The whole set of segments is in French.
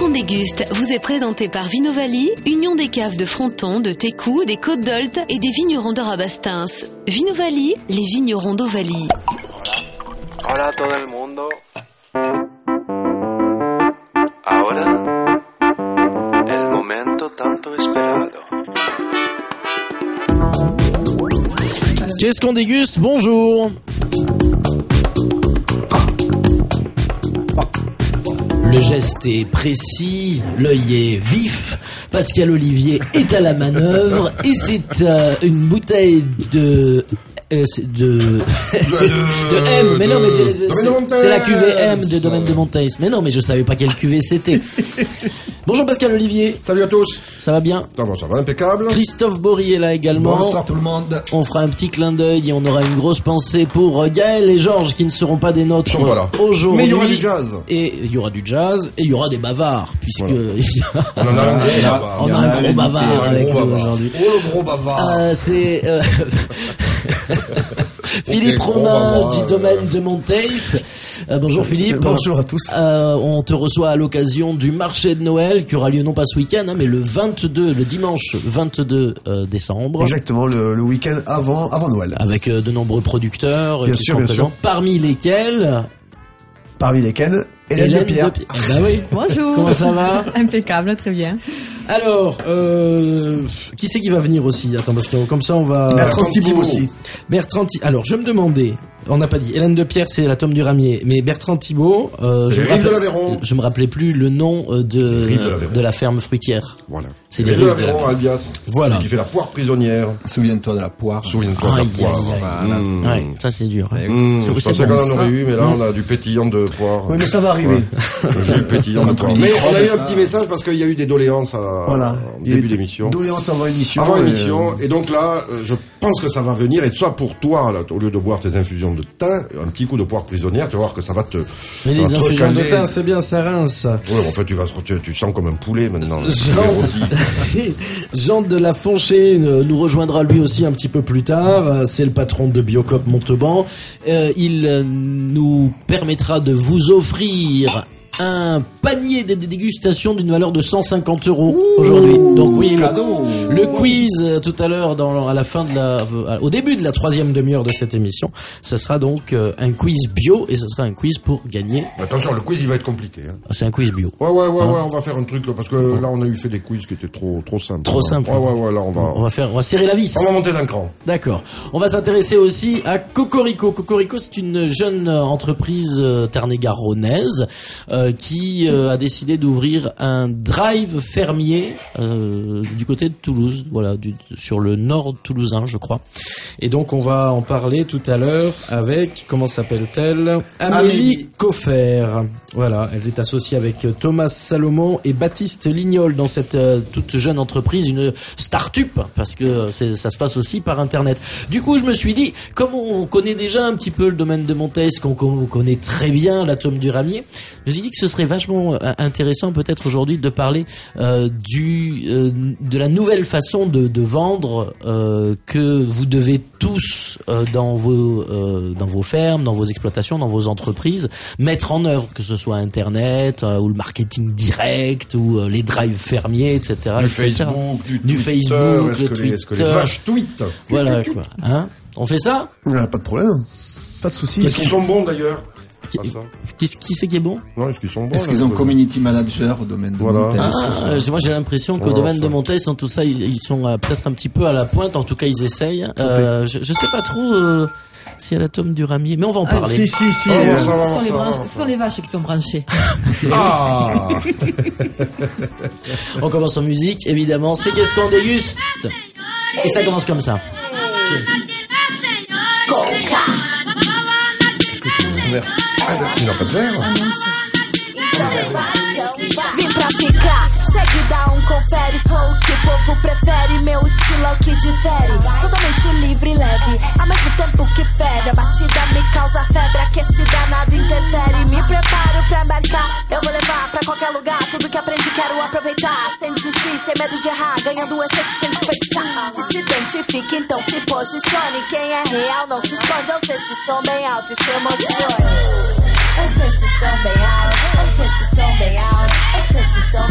qu'on déguste vous est présenté par Vinovaly, union des caves de Fronton, de Técou, des Côtes d'Olt et des vignerons de Rabastens. Vinovaly, les vignerons d'Ovalie. Hola a todo el mundo. Ahora, el momento tanto esperado. Qu'est-ce qu'on déguste? Bonjour. Le geste est précis, l'œil est vif, Pascal Olivier est à la manœuvre et c'est une bouteille de M, mais non, mais c'est la cuvée M de Domaine de Monteils. Mais non, mais je savais pas quelle cuvée c'était. Bonjour Pascal Olivier. Salut à tous. Ça va bien? Ça va, impeccable. Christophe Bory est là également. Bonsoir tout le monde. On fera un petit clin d'œil et on aura une grosse pensée pour Gaël et Georges qui ne seront pas des nôtres aujourd'hui. Mais il y aura du jazz. Et il y aura du jazz et il y aura des bavards puisque on en a un gros bavard avec nous aujourd'hui. Oh le gros bavard. C'est Philippe Romain du Domaine de Monteils. Bonjour Philippe. Bonjour à tous. On te reçoit à l'occasion du marché de Noël qui aura lieu non pas ce week-end, mais le dimanche 22 décembre. Exactement, le week-end avant Noël. Avec de nombreux producteurs bien qui sûr, sont bien présents. sûr. Parmi lesquels Hélène de Pierre. Eh ben oui. Bonjour. Comment ça va? Impeccable, très bien. Alors, qui c'est qui va venir aussi? Attends, parce que comme ça on va... Bertrand Thibault aussi. Alors, je me demandais, on n'a pas dit, Hélène de Pierre c'est la Tome du Ramier, mais Bertrand Thibault, je me rappelais plus le nom de la ferme fruitière. Voilà. C'est les Rives de rives de l'Aveyron, alias. Voilà. Qui fait la poire prisonnière. Souviens-toi de la poire. Souviens-toi de la poire. Ouais, ça c'est dur. Je pensais qu'on en aurait eu, mais là on a du pétillant de poire. Oui, mais ça va arriver. J'ai le pétillant de poire. Mais on a eu un petit message parce qu'il y a eu des doléances en début d'émission. Doléances avant émission. Et donc là, je pense que ça va venir. Et ça pour toi, là, au lieu de boire tes infusions de thym, un petit coup de poire prisonnière, tu vas voir que ça va te... Mais les infusions de thym, c'est bien, ça rince. Ouais, en fait, tu sens comme un poulet maintenant. Jean de la Fonchée nous rejoindra lui aussi un petit peu plus tard. C'est le patron de Biocop Montauban. Il nous permettra de vous offrir un panier de dégustation d'une valeur de 150 € aujourd'hui. Donc oui, le quiz tout à l'heure à la fin au début de la troisième demi-heure de cette émission, ce sera donc un quiz bio et ce sera un quiz pour gagner. Attention, le quiz il va être compliqué. Hein. C'est un quiz bio. Ouais, on va faire un truc là parce que là on a fait des quiz qui étaient trop simples. Trop simple. Ouais, là on va serrer la vis. On va monter d'un cran. D'accord. On va s'intéresser aussi à Cocorico. Cocorico, c'est une jeune entreprise tarn-et-garonnaise qui a décidé d'ouvrir un drive fermier du côté de Toulouse, voilà, sur le nord toulousain, je crois. Et donc on va en parler tout à l'heure avec, comment s'appelle-t-elle? Amélie Coffert. Voilà, elle est associée avec Thomas Salomon et Baptiste Lignol dans cette toute jeune entreprise, une start-up, parce que ça se passe aussi par Internet. Du coup, je me suis dit, comme on connaît déjà un petit peu le domaine de Monteils, qu'on connaît très bien la Tome du Ramier, je me suis dit que ce serait vachement intéressant peut-être aujourd'hui de parler de la nouvelle façon de vendre que vous devez tous dans vos fermes, dans vos exploitations, dans vos entreprises mettre en œuvre, que ce soit Internet ou le marketing direct ou les drives fermiers, etc. Du Facebook, est-ce que les vaches tweetent? Voilà quoi. Hein? On fait ça? Pas de problème. Pas de souci. Est-ce qu'ils sont bons d'ailleurs? Qui c'est qui est bon? Non, est-ce qu'ils sont bons? Est-ce qu'ils ont community manager au domaine de Monteils? Moi j'ai l'impression qu'au domaine de Monteils, en tout ça, ils sont peut-être un petit peu à la pointe. En tout cas, ils essayent. Je sais pas trop si à la Tome du Ramier, mais on va en parler. Ce sont les vaches qui sont branchées. On commence en musique, évidemment. C'est qu'est-ce qu'on déguste? Et ça commence comme ça. Il n'a pas de verre. Vim pra picar, segue, dá confere. Sou o que o povo prefere, meu estilo é o que difere. Totalmente livre e leve, ao mesmo tempo que fere. A batida me causa febre, aquecida nada interfere. Me preparo pra embarcar, eu vou levar pra qualquer lugar. Tudo que aprendi quero aproveitar, sem desistir, sem medo de errar. Ganhando essência sem desperdiçar. Se identifique, então se posicione. Quem é real não se esconde. Eu sei se som bem alto e se emocione. Eu sei se som bem alto, eu sei se som bem alto, eu sei se som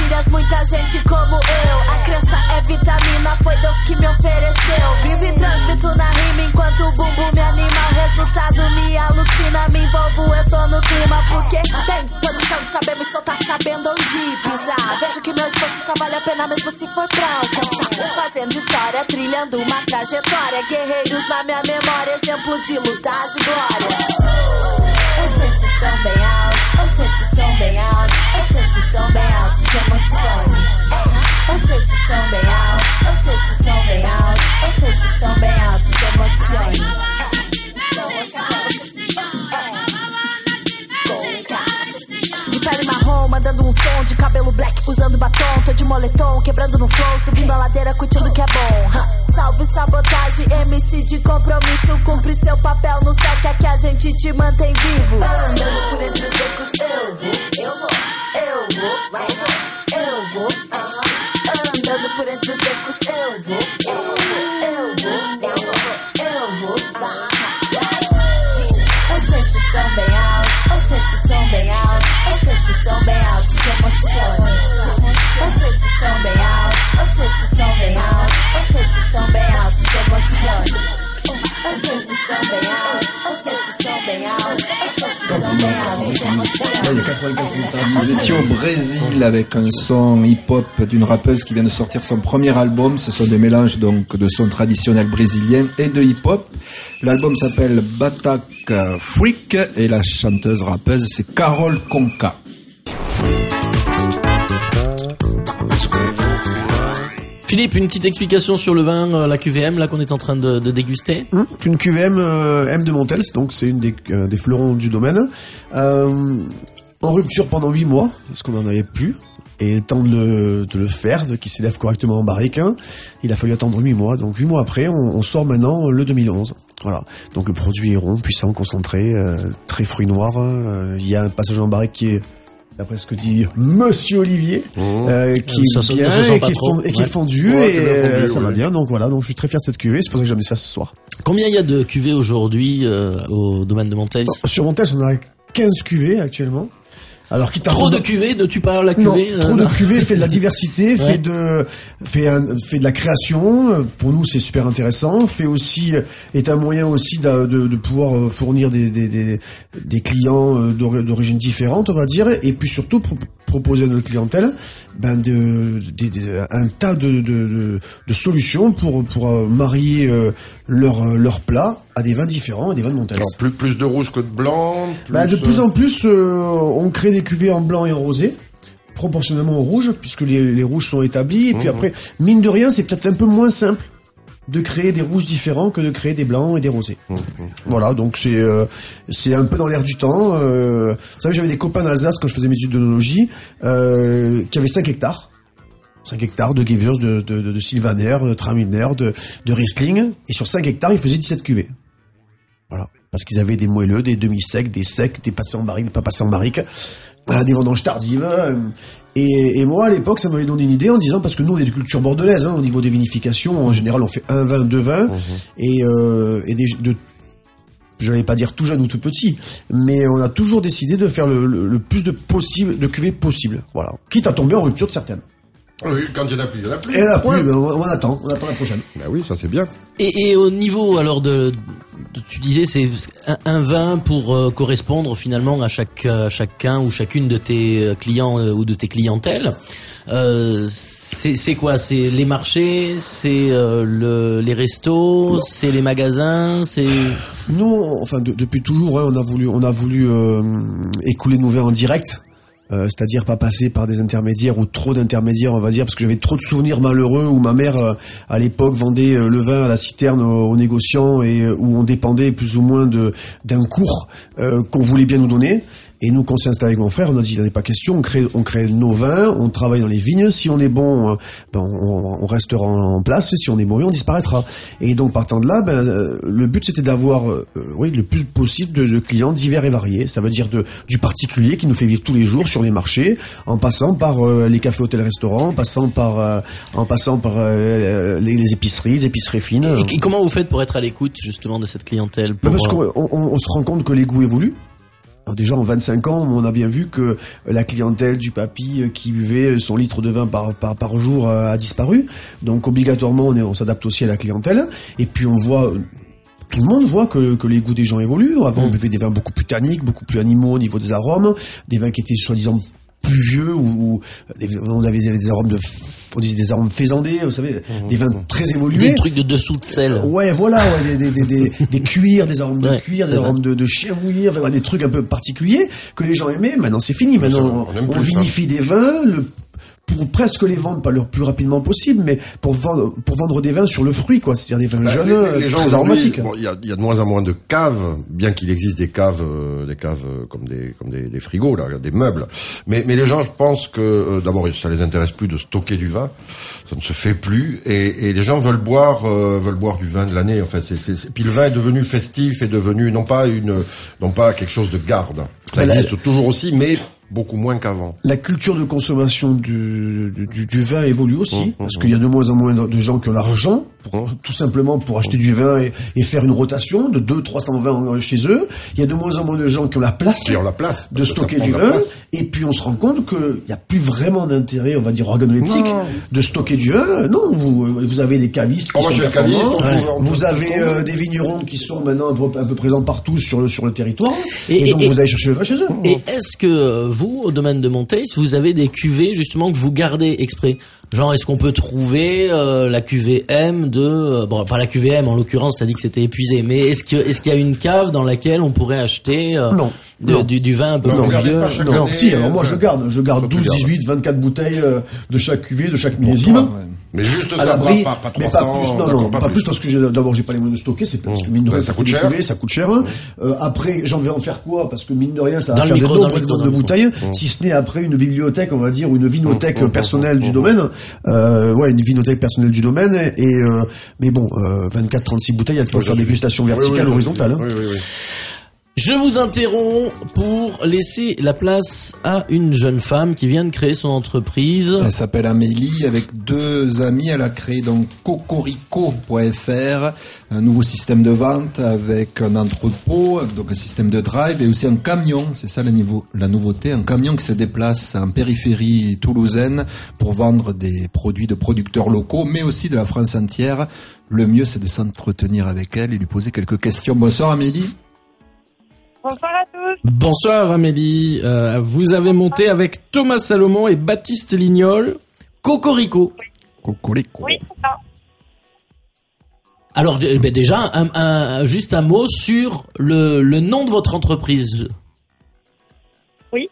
gírias, muita gente como eu. A crença é vitamina, foi Deus que me ofereceu. Vivo e transmito na rima enquanto o bumbum me anima. O resultado me alucina, me envolvo, eu tô no clima. Porque tem disposição de saber me soltar, sabendo onde pisar. Vejo que meu esforço só vale a pena mesmo se for pra alcançar. Fazendo história, trilhando uma trajetória. Guerreiros na minha memória, exemplo de lutas e glórias. Eu sei se são bem alto, eu sei se são bem alto, eu sei se são bem altos, se emocione. Eu sei se são bem alto, eu sei se são bem alto, eu sei se são bem altos, se emocione. De pele marrom, mandando um som, de cabelo black, usando batom, tô de moletom, quebrando no flow, subindo a ladeira, curtindo que é bom. Salve sabotagem, MC de compromisso, cumpre seu papel no céu, que é que a gente te mantém vivo. Andando por entre os becos, eu vou, eu vou. Andando por entre os becos, eu vou. Eu sei se são bem altos, eu sei se são bem altos, eu sei se são bem altos, se emocione. Eu sei se são bem altos, eu sei se são bem altos, eu sei se são bem altos, se emocione. Eu sei se são bem altos, eu sei se são bem altos, eu sei se são bem altos, se emocione. Nous étions au Brésil avec un son hip-hop d'une rappeuse qui vient de sortir son premier album. Ce sont des mélanges donc de sons traditionnels brésiliens et de hip-hop. L'album s'appelle Batak Freak et la chanteuse rappeuse c'est Carol Conká. Philippe, une petite explication sur le vin, la QVM là qu'on est en train de déguster. Une QVM M de Montels, donc c'est une des fleurons du domaine. En rupture pendant 8 mois, parce qu'on n'en avait plus. Et temps de le faire, qu'il s'élève correctement en barrique, il a fallu attendre 8 mois. Donc 8 mois après, on sort maintenant le 2011. Voilà. Donc le produit est rond, puissant, concentré, très fruit noir. Il y a un passage en barrique qui est, d'après ce que dit Monsieur Olivier, qui est bien et qui est fondu, et ça va bien. Donc voilà, donc je suis très fier de cette cuvée. C'est pour ça que j'ai amené ça ce soir. Combien il y a de cuvées aujourd'hui au domaine de Montels? Sur Montels, on a 15 cuvées actuellement. Alors, trop de cuvées, tu parles la cuvée? Non, trop de cuvées fait de la diversité, fait de la création. Pour nous, c'est super intéressant. Est un moyen aussi de pouvoir fournir des clients d'origine différente, on va dire, et puis surtout proposer à notre clientèle un tas de solutions pour marier leurs plats à des vins différents, à des vins de Montels. Alors plus de rouge que de blanc. De plus en plus, on crée des cuvées en blanc et en rosé, proportionnellement au rouge, puisque les rouges sont établis. Et puis après, mine de rien, c'est peut-être un peu moins simple de créer des rouges différents que de créer des blancs et des rosés. Voilà, donc c'est un peu dans l'air du temps. Vous savez, j'avais des copains d'Alsace quand je faisais mes études d'œnologie, qui avaient 5 hectares. 5 hectares de Gewürz, de Sylvaner, de Traminer, de Riesling. Et sur 5 hectares, ils faisaient 17 cuvées. Voilà. Parce qu'ils avaient des moelleux, des demi-secs, des secs, des passés en barrique, des pas passés en barrique, des vendanges tardives. Et moi, à l'époque, ça m'avait donné une idée en disant, parce que nous, on est de culture bordelaise, au niveau des vinifications, en général, on fait un vin, 2 vins, j'allais pas dire tout jeune ou tout petit, mais on a toujours décidé de faire le plus de cuvées possible. Voilà. Quitte à tomber en rupture de certaines. Oui, quand il y en a plus, il y en a plus. Et là, on attend la prochaine. Ben oui, ça c'est bien. Et au niveau, alors, tu disais, c'est un vin pour correspondre finalement à chacun ou chacune de tes clients ou de tes clientèles. C'est quoi? C'est les marchés, c'est les restos, c'est les magasins, c'est... Nous, enfin, depuis toujours, on a voulu écouler nos vins en direct. C'est-à-dire pas passer par des intermédiaires ou trop d'intermédiaires, on va dire, parce que j'avais trop de souvenirs malheureux où ma mère à l'époque vendait le vin à la citerne aux négociants et où on dépendait plus ou moins d'un cours qu'on voulait bien nous donner. Et nous, quand on s'est installé avec mon frère, on a dit, il n'en est pas question, on crée nos vins, on travaille dans les vignes, si on est bon, on restera en place, si on est mauvais, on disparaîtra. Et donc, partant de là, le but, c'était d'avoir, le plus possible de clients divers et variés. Ça veut dire du particulier qui nous fait vivre tous les jours sur les marchés, en passant par les cafés, hôtels, restaurants, en passant par les épiceries fines. Et comment vous faites pour être à l'écoute, justement, de cette clientèle? Parce qu'on se rend compte que les goûts évoluent. Alors déjà en 25 ans, on a bien vu que la clientèle du papy qui buvait son litre de vin par jour a disparu. Donc obligatoirement, on s'adapte aussi à la clientèle. Et puis on voit... Tout le monde voit que les goûts des gens évoluent. Avant, on buvait des vins beaucoup plus tanniques, beaucoup plus animaux au niveau des arômes, des vins qui étaient soi-disant plus vieux ou on avait des arômes on disait des arômes faisandés, vous savez, des vins très évolués. Des trucs de dessous de sel. Ouais, voilà, des cuirs, des arômes de cuir, des arômes de chien mouillé, enfin, des trucs un peu particuliers que les gens aimaient. Maintenant, c'est fini. Maintenant, on vinifie des vins, pour presque les vendre, pas le plus rapidement possible, mais pour vendre des vins sur le fruit, quoi. C'est-à-dire des vins jeunes, les gens très aromatiques. Bon, il y a de moins en moins de caves, bien qu'il existe des caves comme des frigos, là, des meubles. Mais les gens, je pense que, d'abord, ça les intéresse plus de stocker du vin. Ça ne se fait plus. Et les gens veulent boire du vin de l'année, en fait. Puis le vin est devenu festif, est devenu, non pas quelque chose de garde. Ça existe toujours aussi, mais beaucoup moins qu'avant. La culture de consommation du vin évolue aussi, parce qu'il y a de moins en moins de gens qui ont l'argent, tout simplement pour acheter du vin et faire une rotation de 200-300 vins chez eux. Il y a de moins en moins de gens qui ont la place de stocker du vin. Et puis on se rend compte qu'il n'y a plus vraiment d'intérêt, on va dire organoleptique, de stocker du vin. Non, vous avez des cavistes qui sont performants. Vous avez des vignerons qui sont maintenant un peu présents partout sur le territoire. Et donc vous allez chercher le vin chez eux. Et est-ce que vous, au domaine de Monteils, vous avez des cuvées justement que vous gardez exprès? Genre, est-ce qu'on peut trouver la cuvée M bon, pas la cuvée M en l'occurrence, t'as dit que c'était épuisé, mais est-ce qu'il y a une cave dans laquelle on pourrait acheter du vin un peu plus vieux? Non, si, alors moi je garde 12, 18, 24 bouteilles de chaque cuvée, de chaque millésime. Mais juste à ça, l'abri, pas 300, mais pas plus parce que d'abord j'ai pas les moyens de stocker, c'est parce que mine de rien ça coûte cher. Ça coûte cher. Après j'en vais en faire quoi? Parce que mine de rien ça va faire des nombres de bouteilles, si ce n'est après une bibliothèque, on va dire, ou une vinothèque personnelle du domaine. Une vinothèque personnelle du domaine. Et mais bon, 24-36 bouteilles, il y a faire dégustation verticale, horizontale. Oui. Je vous interromps pour laisser la place à une jeune femme qui vient de créer son entreprise. Elle s'appelle Amélie, avec 2 amis. Elle a créé donc cocorico.fr, un nouveau système de vente avec un entrepôt, donc un système de drive et aussi un camion. C'est ça la nouveauté, un camion qui se déplace en périphérie toulousaine pour vendre des produits de producteurs locaux, mais aussi de la France entière. Le mieux, c'est de s'entretenir avec elle et lui poser quelques questions. Bonsoir Amélie. Bonsoir à tous. Bonsoir Amélie. Vous avez monté avec Thomas Salomon et Baptiste Lignol Cocorico. Cocorico. Oui, c'est ça. Alors déjà, juste un mot sur le nom de votre entreprise. Oui.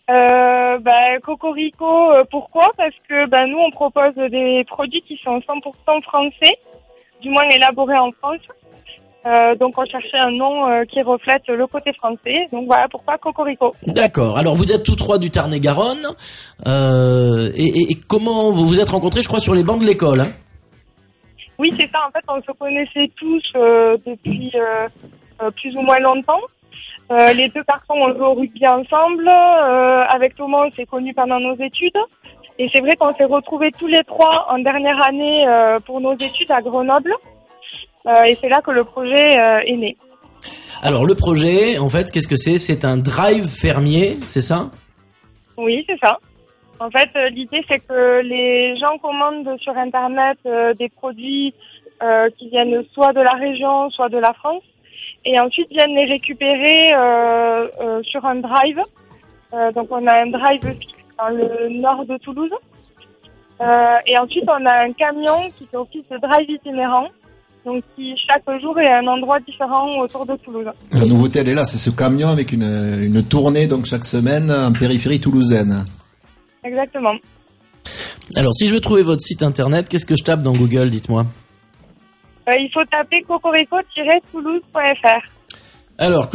Cocorico, pourquoi? Parce que nous on propose des produits qui sont 100% français, du moins élaborés en France. Donc on cherchait un nom qui reflète le côté français. Donc voilà pourquoi Cocorico. D'accord. Alors vous êtes tous 3 du Tarn-et-Garonne. Et comment vous vous êtes rencontrés, je crois, sur les bancs de l'école, hein? Oui, c'est ça. En fait, on se connaissait tous depuis plus ou moins longtemps. Les 2 garçons ont joué au rugby ensemble. Avec Thomas, on s'est connus pendant nos études. Et c'est vrai qu'on s'est retrouvés tous les 3 en dernière année pour nos études à Grenoble. Et c'est là que le projet est né. Alors le projet, en fait, qu'est-ce que c'est? C'est un drive fermier, c'est ça? Oui, c'est ça. En fait, l'idée c'est que les gens commandent sur Internet des produits qui viennent soit de la région, soit de la France, et ensuite viennent les récupérer sur un drive. Donc on a un drive fixe dans le nord de Toulouse. Et ensuite on a un camion qui fait office de drive itinérant. Donc qui chaque jour est un endroit différent autour de Toulouse. La nouveauté elle est là, c'est ce camion avec une tournée donc chaque semaine en périphérie toulousaine. Exactement. Alors si je veux trouver votre site internet, qu'est-ce que je tape dans Google, dites-moi? Il faut taper cocorico-toulouse.fr. Alors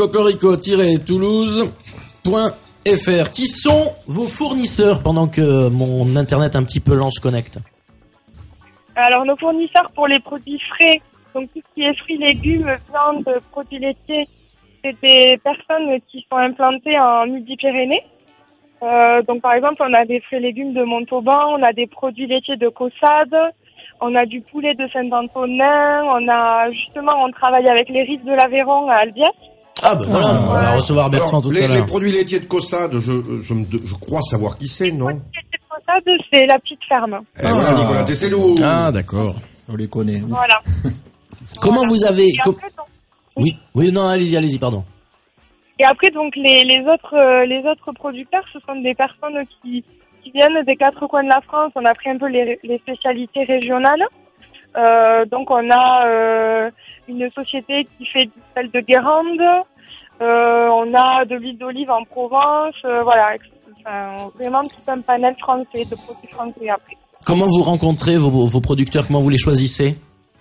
cocorico-toulouse.fr. Qui sont vos fournisseurs pendant que mon internet un petit peu lent se connecte? Alors nos fournisseurs pour les produits frais, donc tout ce qui est fruits, légumes, viande, produits laitiers, c'est des personnes qui sont implantées en Midi-Pyrénées. Donc par exemple, on a des fruits et légumes de Montauban, on a des produits laitiers de Caussade, on a du poulet de Saint-Antonin, on travaille avec les rives de l'Aveyron à Albiès. Ah ben voilà, on va recevoir Bertrand tout à l'heure. Les produits laitiers de Caussade, je crois savoir qui c'est, non? Les produits laitiers de Caussade, c'est la petite ferme. Voilà, Nicolas Tesselou. Ah d'accord. On les connaît. Voilà. Comment vous avez... Et après, donc, Oui, non, allez-y, pardon. Et après, donc, les autres producteurs, ce sont des personnes qui viennent des quatre coins de la France. On a pris un peu les spécialités régionales. Donc, on a une société qui fait du sel de Guérande. On a de l'huile d'olive en Provence. Voilà, enfin, vraiment tout un panel français, de produits français après. Comment vous rencontrez vos producteurs? Comment vous les choisissez?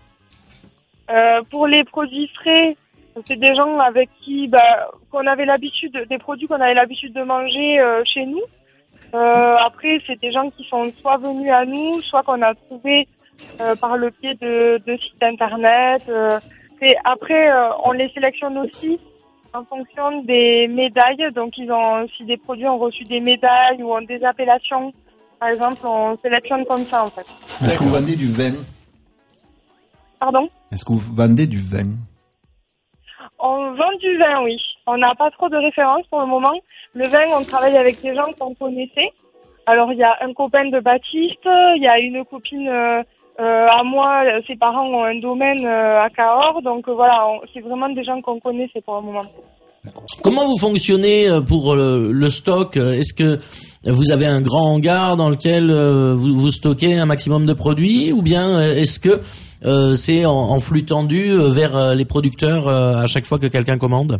Pour les produits frais, c'est des gens avec qui, qu'on avait l'habitude, des produits qu'on avait l'habitude de manger chez nous. Après, c'est des gens qui sont soit venus à nous, soit qu'on a trouvé par le biais de sites internet. Après, on les sélectionne aussi en fonction des médailles. Donc, si des produits ont reçu des médailles ou ont des appellations, par exemple, on sélectionne comme ça, en fait. Est-ce que vous vendez du vin? Pardon? Est-ce que vous vendez du vin? On vend du vin, oui. On n'a pas trop de références pour le moment. Le vin, on travaille avec des gens qu'on connaissait. Alors, il y a un copain de Baptiste, il y a une copine à moi, ses parents ont un domaine à Cahors. Donc voilà, c'est vraiment des gens qu'on connaissait pour le moment. Comment vous fonctionnez pour le stock? Est-ce que vous avez un grand hangar dans lequel vous stockez un maximum de produits, ou bien est-ce que c'est en flux tendu vers les producteurs à chaque fois que quelqu'un commande?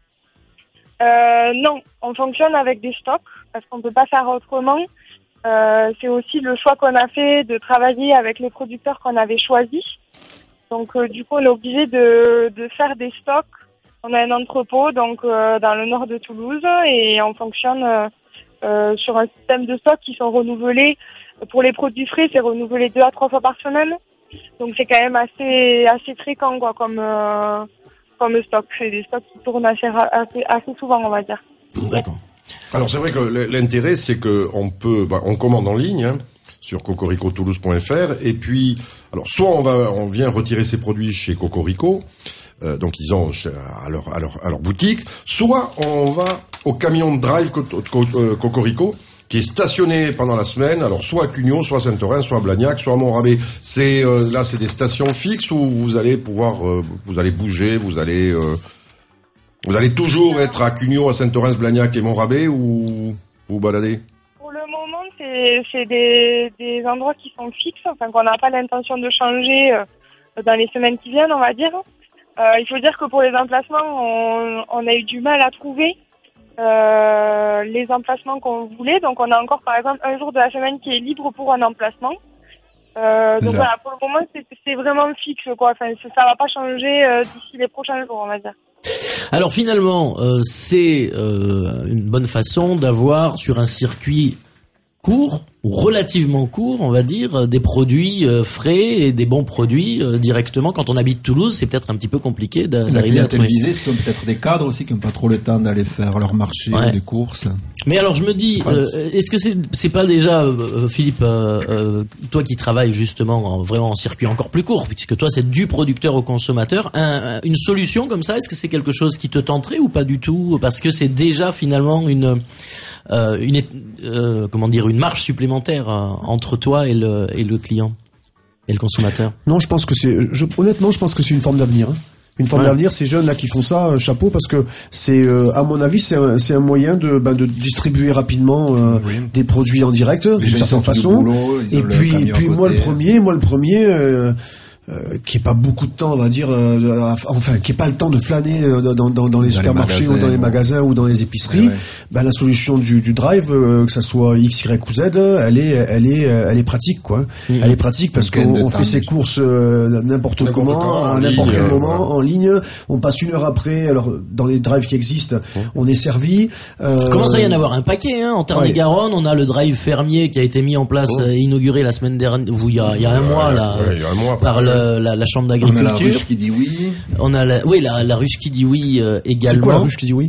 Non, on fonctionne avec des stocks parce qu'on peut pas faire autrement. C'est aussi le choix qu'on a fait de travailler avec les producteurs qu'on avait choisis. Donc du coup, on est obligé de faire des stocks. On a un entrepôt donc dans le nord de Toulouse et on fonctionne sur un système de stocks qui sont renouvelés. Pour les produits frais, c'est renouvelé 2 à 3 fois par semaine. Donc c'est quand même assez fréquent quoi comme stock. C'est des stocks qui tournent assez souvent, on va dire. D'accord. Alors c'est vrai que l'intérêt c'est que on commande en ligne sur cocoricotoulouse.fr et puis alors soit on vient retirer ses produits chez Cocorico. Donc ils ont à leur boutique, soit on va au camion de drive Cocorico qui est stationné pendant la semaine, alors soit à Cugnot, soit à Saint-Orin, soit à Blagnac, soit à Montrabé. C'est là c'est des stations fixes où vous allez pouvoir vous allez bouger, vous allez toujours être à Cugnot, à Saint-Orin, Blagnac et Montrabé ou vous baladez? Pour le moment, c'est des endroits qui sont fixes, enfin qu'on n'a pas l'intention de changer dans les semaines qui viennent, on va dire. Il faut dire que pour les emplacements, on a eu du mal à trouver les emplacements qu'on voulait. Donc on a encore par exemple un jour de la semaine qui est libre pour un emplacement. Donc voilà, pour le moment c'est vraiment fixe quoi. Enfin ça va pas changer d'ici les prochains jours, on va dire. Alors finalement, c'est une bonne façon d'avoir sur un circuit court ou relativement court, on va dire, des produits frais et des bons produits directement. Quand on habite Toulouse, c'est peut-être un petit peu compliqué d'arriver à trouver. La clientèle visée, ce sont peut-être des cadres aussi qui n'ont pas trop le temps d'aller faire leur marché ou des courses. Mais alors je me dis, est-ce que c'est pas déjà, Philippe, toi qui travailles justement vraiment en circuit encore plus court, puisque toi c'est du producteur au consommateur, une solution comme ça, est-ce que c'est quelque chose qui te tenterait ou pas du tout, parce que c'est déjà finalement une marge supplémentaire entre toi et le client et le consommateur? Non, je pense que honnêtement, je pense que c'est une forme d'avenir. Une forme d'avenir, ces jeunes là qui font ça, chapeau, parce que c'est, à mon avis, c'est un moyen de distribuer rapidement des produits en direct d'une certaine façon. Boulot, et puis moi le premier. Qui est pas beaucoup de temps, on va dire, qui est pas le temps de flâner dans les supermarchés ou dans les magasins ou dans les épiceries. La solution du drive, que ça soit X, Y ou Z, elle est pratique, quoi. Elle est pratique parce qu'on fait ses courses n'importe comment, à n'importe quel moment, en ligne. On passe 1 heure après. Alors dans les drives qui existent, on est servi. Commence à y en avoir un paquet, en Tarn-et-Garonne. On a le drive fermier qui a ruche inauguré la semaine dernière, il y a un mois là, par la chambre d'agriculture. On a la ruche qui dit oui. On a la ruche qui dit oui également. C'est quoi la ruche qui dit oui?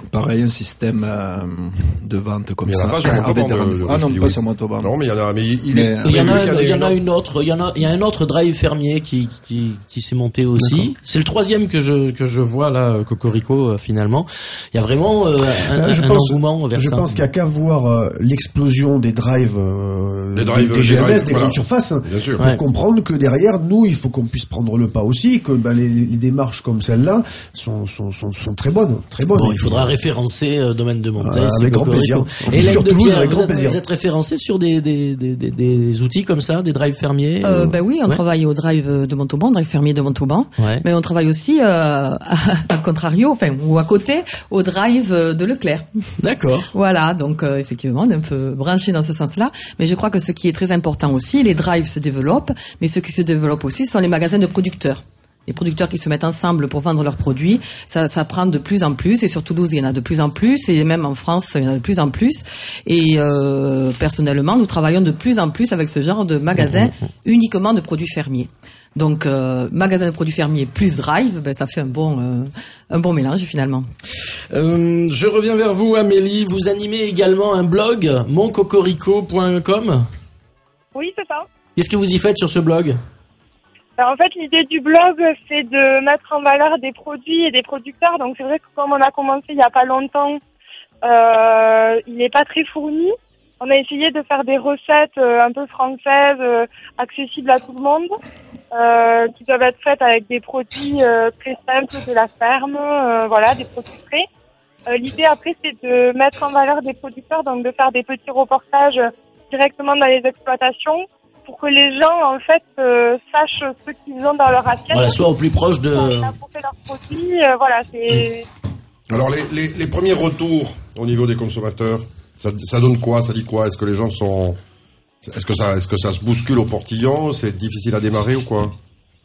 Pareil, un système de vente comme ça. Il y en a pas sur Montauban. Ah non, pas sur Montauban. Non, mais il y en a. Mais il y en a une autre. Il y a un autre drive fermier qui s'est monté aussi. D'accord. C'est le troisième que je vois là, Cocorico finalement. Il y a vraiment un engouement vers ça. Je pense qu'il y a qu'à voir l'explosion des drives, des GMS, des grandes surfaces, pour comprendre que derrière nous, il faut qu'on puisse prendre le pas aussi, que les démarches comme celle-là sont très bonnes, très bonnes. Bon, il faudra référencer domaine de Montaix. Avec grand plaisir. Et sur Toulouse, avec grand plaisir. Vous êtes référencé sur des outils comme ça, des drives fermiers? Oui, on travaille au drive de Montauban, drive fermier de Montauban. Ouais. Mais on travaille aussi, à contrario, ou à côté, au drive de Leclerc. D'accord. Voilà. Donc, effectivement, on est un peu branché dans ce sens-là. Mais je crois que ce qui est très important aussi, les drives se développent, mais ce qui se développe aussi sont les magasins de producteurs. Les producteurs qui se mettent ensemble pour vendre leurs produits, ça prend de plus en plus, et sur Toulouse il y en a de plus en plus, et même en France il y en a de plus en plus. Et personnellement, nous travaillons de plus en plus avec ce genre de magasins uniquement de produits fermiers. Donc magasin de produits fermiers plus drive, ça fait un bon mélange finalement. Je reviens vers vous, Amélie. Vous animez également un blog, moncocorico.com. Oui, c'est ça. Qu'est-ce que vous y faites sur ce blog? En fait, l'idée du blog, c'est de mettre en valeur des produits et des producteurs. Donc, c'est vrai que comme on a commencé il y a pas longtemps, il n'est pas très fourni. On a essayé de faire des recettes un peu françaises, accessibles à tout le monde, qui doivent être faites avec des produits très simples de la ferme, des produits frais. L'idée après, c'est de mettre en valeur des producteurs, donc de faire des petits reportages directement dans les exploitations, pour que les gens, en fait, sachent ce qu'ils ont dans leur assiette. Voilà, soit au plus proche de... apporter leurs produits, c'est... Alors, les premiers retours au niveau des consommateurs, ça donne quoi? Ça dit quoi? Est-ce que les gens sont... Est-ce que ça se bouscule au portillon? C'est difficile à démarrer ou quoi?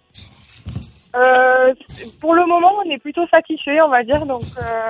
Pour le moment, on est plutôt satisfait, on va dire, donc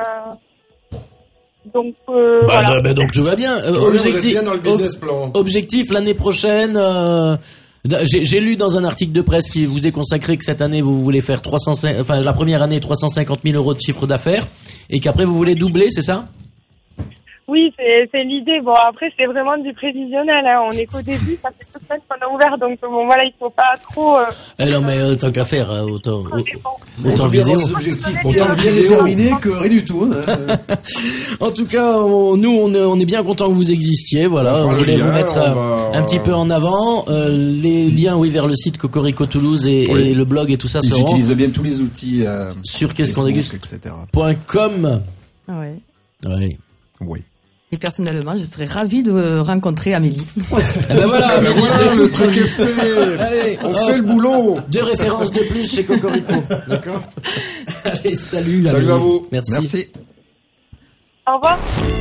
donc tout va bien. Objectif l'année prochaine. J'ai lu dans un article de presse qui vous est consacré que cette année vous voulez faire la première année 350 000 euros de chiffre d'affaires et qu'après vous voulez doubler, c'est ça? Oui, c'est l'idée. Bon, après, c'est vraiment du prévisionnel, hein. On est qu'au début, ça fait 2 semaines qu'on a ouvert, donc il faut pas trop... non, mais tant qu'à faire, autant viser aux objectifs. Autant bien déterminé que rien du tout. En tout cas, on est bien content que vous existiez, voilà. On voulait vous mettre un petit peu en avant. Les liens, vers le site Cocorico Toulouse et le blog et tout ça seront... J'utilise bien tous les outils sur qu'est-ce-qu'on-déguste.com. Ah ouais. Oui. Et personnellement, je serais ravie de rencontrer Amélie. Voilà, tout ce qui est fait. Allez, on fait le boulot. 2 références de plus chez Cocorico. D'accord? Allez, salut à vous. Merci. Au revoir.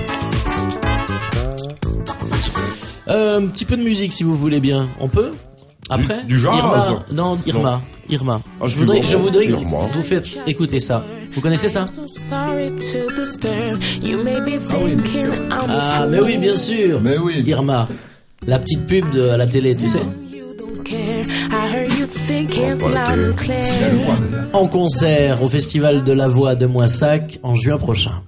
Un petit peu de musique si vous voulez bien. On peut? Après? Du jazz? Irma. Ah, je voudrais que vous faites écouter ça. Vous connaissez ça? Ah, mais oui, bien sûr. Mais oui. Irma. La petite pub à la télé, tu sais? En concert au Festival de la Voix de Moissac en juin prochain.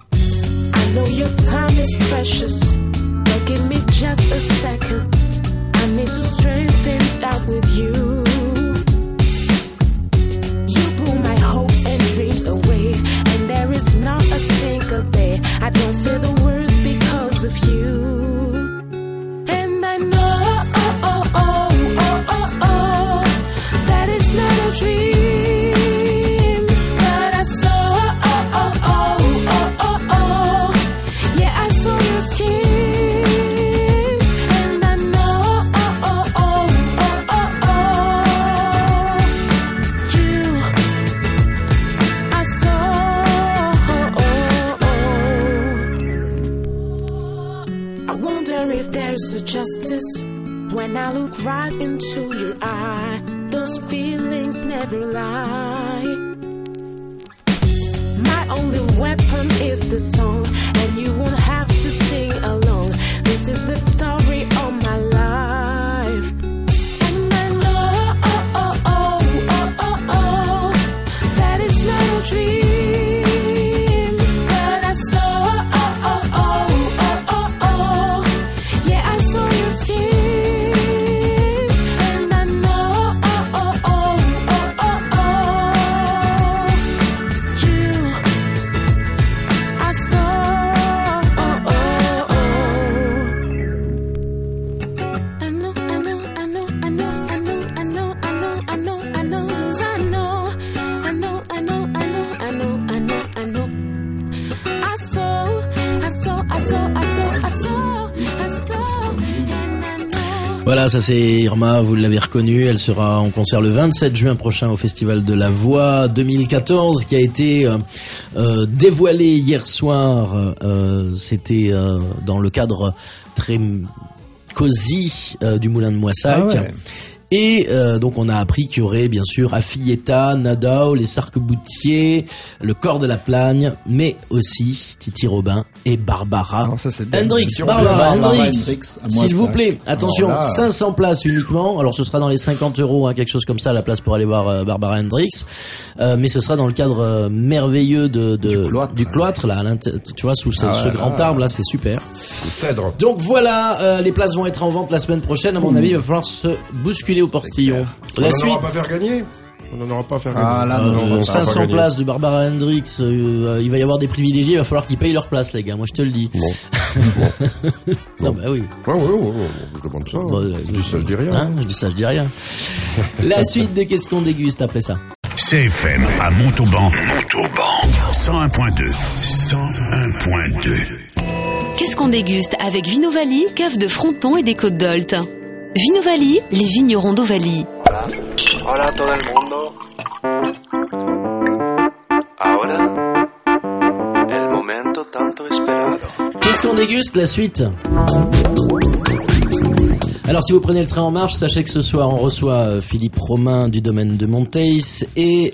Away, and there is not a single day I don't feel the words because of you. And I know that it's not a dream, but I saw yeah, I saw your skin, and I know justice when I look right into your eye. Those feelings never lie. My only weapon is the song, and you won't have to sing alone. This is the story of my life. And I know that it's not a dream, but I saw Voilà, ça c'est Irma, vous l'avez reconnue, elle sera en concert le 27 juin prochain au Festival de la Voix 2014 qui a été dévoilé hier soir. C'était dans le cadre très cosy du Moulin de Moissac. Ah ouais. Et donc on a appris qu'il y aurait bien sûr Afietta, Nadao, les Sarc-Boutier, le Corps de la Plagne, mais aussi Titi Robin et Barbara Alors ça, c'est bien. Hendrix. Barbara Barbara Hendrix, à moi, s'il vous ça. plaît. Attention, Alors là- 500 places uniquement. Alors ce sera dans les 50 €, hein, quelque chose comme ça, la place pour aller voir Barbara Hendrix. Mais ce sera dans le cadre merveilleux du cloître, là, tu vois, sous ce grand arbre là, c'est super. Cèdre. Donc voilà, les places vont être en vente la semaine prochaine. À mon avis, il va falloir se bousculer au portillon. On La n'en suite, aura pas à faire gagner. On n'en aura pas à faire gagner. Ah, là, non, on va pas 500 gagner. places de Barbara Hendrix, il va y avoir des privilégiés, il va falloir qu'ils payent leur place, les gars, moi je te le dis. Non, bah oui. Ouais, je demande ça. Bon, Je dis ça, je dis rien. Hein, je dis ça, je dis rien. La suite de qu'est-ce qu'on déguste après ça? CFM à Montauban. 101.2. 101.2. Qu'est-ce qu'on déguste avec Vinovali, cave de Fronton et des Côtes d'Olt. Vinovali, les vignerons d'Ovalie. Hola a todo el mundo. Ahora, el momento tanto esperado. Qu'est-ce qu'on déguste? La suite. Alors si vous prenez le train en marche, sachez que ce soir on reçoit Philippe Romain du domaine de Monteis et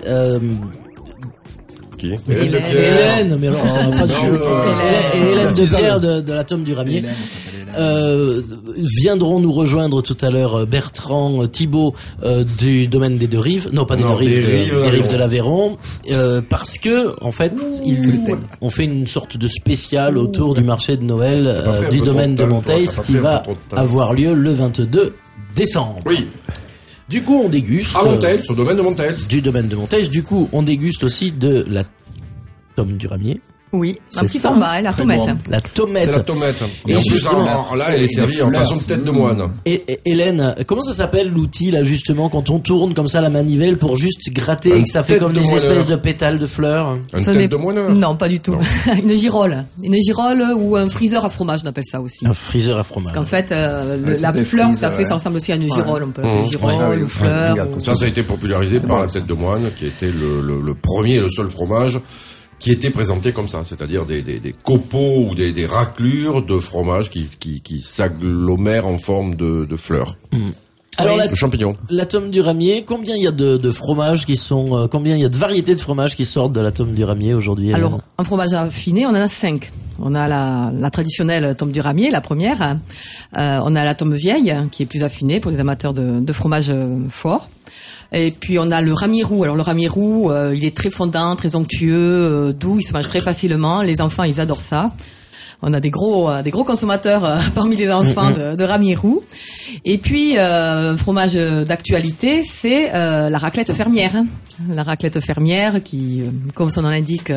Qui? Hélène, mais alors ça va pas du tout. Hélène de Pierre de la Tome du Ramier. Hélène, ça s'appelle Hélène. Viendront nous rejoindre tout à l'heure Bertrand Thibault du domaine des Deux Rives, non pas des Deux Rives, des Rives de l'Aveyron, parce que en fait on fait une sorte de spécial autour du marché de Noël du domaine de Monteis qui va avoir lieu le 22 décembre. Oui. Du coup on déguste À Monteils, au domaine de Monteils. du domaine de Monteis. Du coup on déguste aussi de la Tome du Ramier. Oui, C'est un petit ça. format, la Très tomate. bon. La C'est tomate. la tomate. Et Et en plus, justement- là, elle est servie en façon de tête de moine. Et Hélène, comment ça s'appelle l'outil là justement quand on tourne comme ça la manivelle pour juste gratter et que ça fait tête comme de des moineur. espèces de pétales de fleurs? Une Ce n'est- tête de moineur. Non, pas du tout. Une girole. Une girole ou un friseur à fromage, on appelle ça aussi. Un friseur à fromage. Parce qu'en fait, Ouais, la c'est des fleur, frises, ça fait, ouais. ça ressemble aussi à une girole. On peut appeler girole Ouais, ou fleur. regarde ou- comme Ça a été popularisé par la tête de moine, qui était le premier et le seul fromage qui était présenté comme ça, c'est-à-dire des copeaux ou des raclures de fromage qui s'agglomèrent en forme de fleurs, Alors de champignons. la Tome du Ramier, combien il y a de fromages qui sont, combien il y a de variétés de fromages qui sortent de la Tome du Ramier aujourd'hui? Hélène Alors, un fromage affiné, on en a 5. On a la traditionnelle Tome du Ramier, la première. On a la Tome vieille, qui est plus affinée pour les amateurs de fromage fort. Et puis on a le ramier roux. Alors le ramier roux, il est très fondant, très onctueux, doux, il se mange très facilement. Les enfants, ils adorent ça. On a des gros consommateurs parmi les enfants de ramier roux. Et puis fromage d'actualité, c'est la raclette fermière. Hein. La raclette fermière qui, comme son nom l'indique,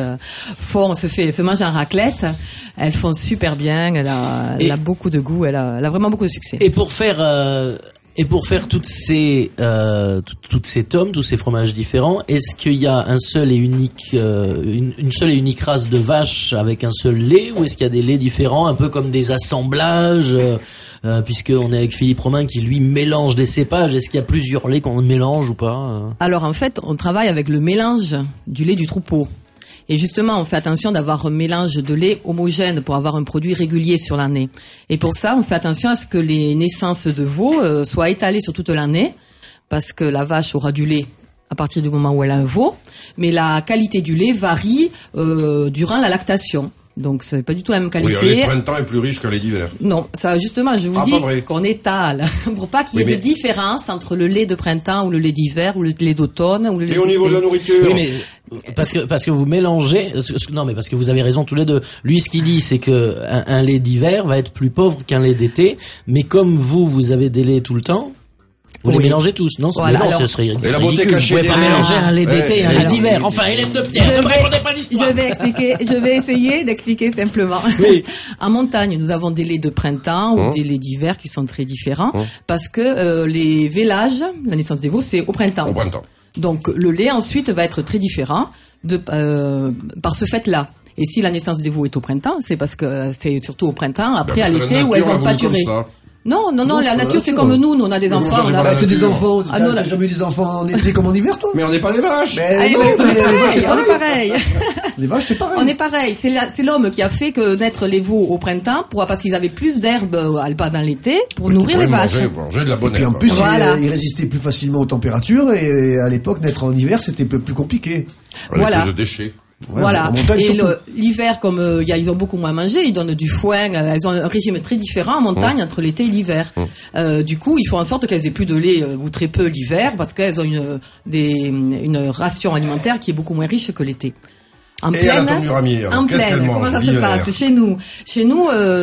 se mange en raclette. Elles font super bien. Elle a beaucoup de goût. Elle a vraiment beaucoup de succès. Et pour faire toutes ces tomes, tous ces fromages différents, est-ce qu'il y a un seul et unique une seule et unique race de vache avec un seul lait, ou est-ce qu'il y a des laits différents, un peu comme des assemblages, puisqu'on est avec Philippe Romain qui lui mélange des cépages? Est-ce qu'il y a plusieurs laits qu'on mélange ou pas? Alors en fait, on travaille avec le mélange du lait du troupeau. Et justement, on fait attention d'avoir un mélange de lait homogène pour avoir un produit régulier sur l'année. Et pour ça, on fait attention à ce que les naissances de veaux soient étalées sur toute l'année, parce que la vache aura du lait à partir du moment où elle a un veau, mais la qualité du lait varie durant la lactation. Donc c'est pas du tout la même Oui, qualité. le printemps est plus riche que les d'hiver. Non, ça justement, je vous Ah, dis pas vrai. qu'on étale pour pas qu'il y ait Oui, des différences entre le lait de printemps ou le lait d'hiver ou le lait d'automne ou le lait Et au niveau de la nourriture, Oui, mais parce que vous mélangez. Non, mais parce que vous avez raison tous les deux. Lui, ce qu'il dit, c'est que un lait d'hiver va être plus pauvre qu'un lait d'été. Mais comme vous avez des laits tout le temps. Vous les Oui. mélangez tous, non? Voilà, Mais non, alors- ce serait ridicule. Et la beauté Vous cachée pouvez des pas laits. mélanger un lait d'été et un lait alors- d'hiver. Enfin, Hélène de Pierre, ne me répondez pas l'histoire. Je vais essayer d'expliquer simplement. Oui. En montagne, nous avons des laits de printemps ou des laits d'hiver qui sont très différents parce que les vélages, la naissance des veaux, c'est au printemps. au printemps. Donc le lait ensuite va être très différent par ce fait-là. Et si la naissance des veaux est au printemps, c'est parce que c'est surtout au printemps, après à Parce que l'été la où elles nature a vont voulu pâturer. comme ça. Non, Non, la c'est nature pas c'est la comme nature. nous on a des enfants, on a... Bah, t'es des enfants, Ah, non, t'as jamais eu des enfants en été comme en hiver, toi? Mais on n'est pas des vaches. Mais non, mais les vaches, c'est on est pareil. pareil. Les vaches, c'est pareil. On est pareil. C'est l'homme qui a fait que naître les veaux au printemps parce qu'ils avaient plus d'herbe alpa dans l'été pour nourrir les vaches. Manger de la bonne Et puis en herbe. plus, Voilà. il résistait plus facilement aux températures et à l'époque, naître en hiver, c'était un peu plus compliqué. Avec Voilà. plus de déchets. Ouais, Voilà. en montagne, Et surtout. l'hiver, comme ils ont beaucoup moins mangé, ils donnent du foin. Elles ont un régime très différent en montagne entre l'été et l'hiver. Du coup, ils font en sorte qu'elles aient plus de lait ou très peu l'hiver parce qu'elles ont une ration alimentaire qui est beaucoup moins riche que l'été. Et à la tombe du ramier, alors, en qu'est-ce plaine. qu'elle mange Comment ça se l'hiver? passe chez nous? Chez nous,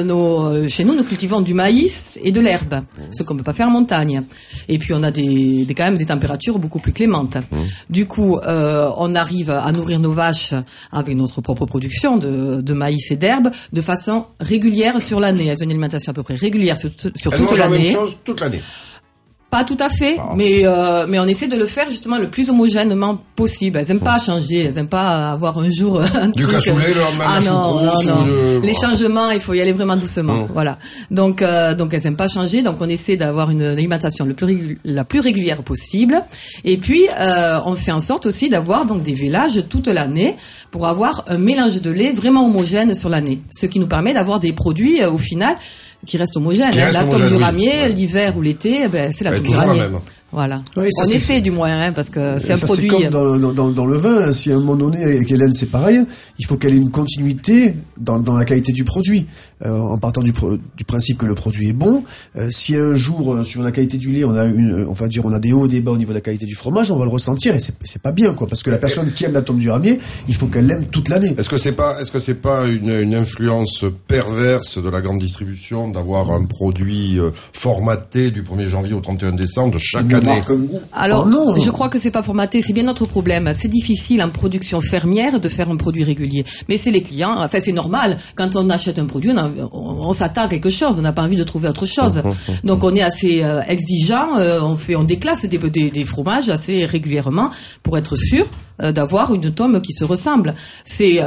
nous cultivons du maïs et de l'herbe, ce qu'on peut pas faire en montagne. Et puis on a quand même des températures beaucoup plus clémentes. Du coup, on arrive à nourrir nos vaches avec notre propre production de maïs et d'herbe de façon régulière sur l'année. Elles ont une alimentation à peu près régulière sur Elle toute mange la même l'année. chose toute l'année. Pas tout à fait, mais on essaie de le faire justement le plus homogènement possible. Elles aiment pas changer, elles aiment pas avoir un jour un Du truc. cassoulet, le lendemain, Ah la non, choucroute, non. ou de- Les changements, il faut y aller vraiment doucement. Voilà. Donc elles aiment pas changer, donc on essaie d'avoir une alimentation la plus régulière possible. Et puis on fait en sorte aussi d'avoir donc des vélages toute l'année pour avoir un mélange de lait vraiment homogène sur l'année, ce qui nous permet d'avoir des produits au final qui restent homogènes. Qui restent La tombe homogènes, du oui. ramier, Ouais. l'hiver ou l'été, c'est la Elle est tombe du toujours la ramier. même. Voilà. Oui, ça, on c'est- essaie du moins, parce que c'est un Ça, produit. C'est comme dans le vin, hein, si à un moment donné, avec Hélène, c'est pareil, il faut qu'elle ait une continuité dans la qualité du produit. En partant du principe que le produit est bon, si un jour, sur la qualité du lait, on a des hauts et des bas au niveau de la qualité du fromage, on va le ressentir et c'est pas bien, quoi, parce que la personne qui aime la tombe du ramier, il faut qu'elle l'aime toute l'année. Est-ce que c'est pas une influence perverse de la grande distribution d'avoir un produit formaté du 1er janvier au 31 décembre de chaque année? Alors, Oh non. je crois que c'est pas formaté, c'est bien notre problème. C'est difficile en production fermière de faire un produit régulier. Mais c'est les clients, enfin c'est normal. Quand on achète un produit, on s'attend à quelque chose, on n'a pas envie de trouver autre chose. Donc on est assez exigeant, on déclasse des fromages assez régulièrement pour être sûr d'avoir une tome qui se ressemble. C'est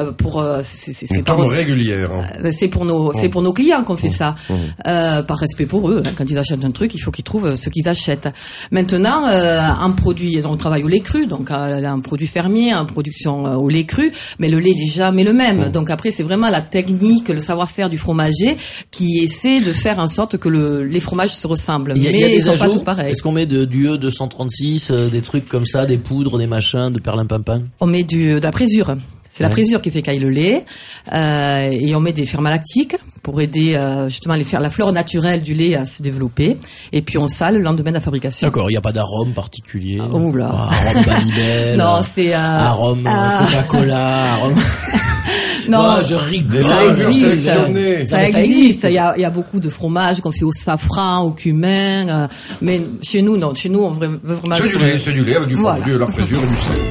Une tombe régulière. Hein. c'est pour nos clients qu'on fait ça, par respect pour eux. Hein. Quand ils achètent un truc, il faut qu'ils trouvent ce qu'ils achètent. Maintenant, un produit, on travaille au lait cru, donc un produit fermier, en production au lait cru, mais le lait n'est jamais le même. Donc après, c'est vraiment la technique, le savoir-faire du fromager qui essaie de faire en sorte que les fromages se ressemblent. Il y a Mais des ils sont pas ajouts. tous pareils. Est-ce qu'on met du E236, des trucs comme ça, des poudres, des machins, de perlimpinpin? On met de la présure. C'est la Ouais. présure qui fait cailler le lait, et on met des fermalactiques pour aider justement la flore naturelle du lait à se développer. Et puis on sale le lendemain de la fabrication. D'accord, il n'y a pas d'arôme particulier. Oh là. Arôme Balibel. Non, c'est arôme Coca-Cola. Arôme... non, Moi, je rigole. ça existe. sélectionné. Ça Non, mais ça existe. existe. Il y a beaucoup de fromages qu'on fait au safran, au cumin, mais chez nous non. Chez nous on veut vraiment. C'est du lait avec du Voilà. fromage, de la présure et du sel.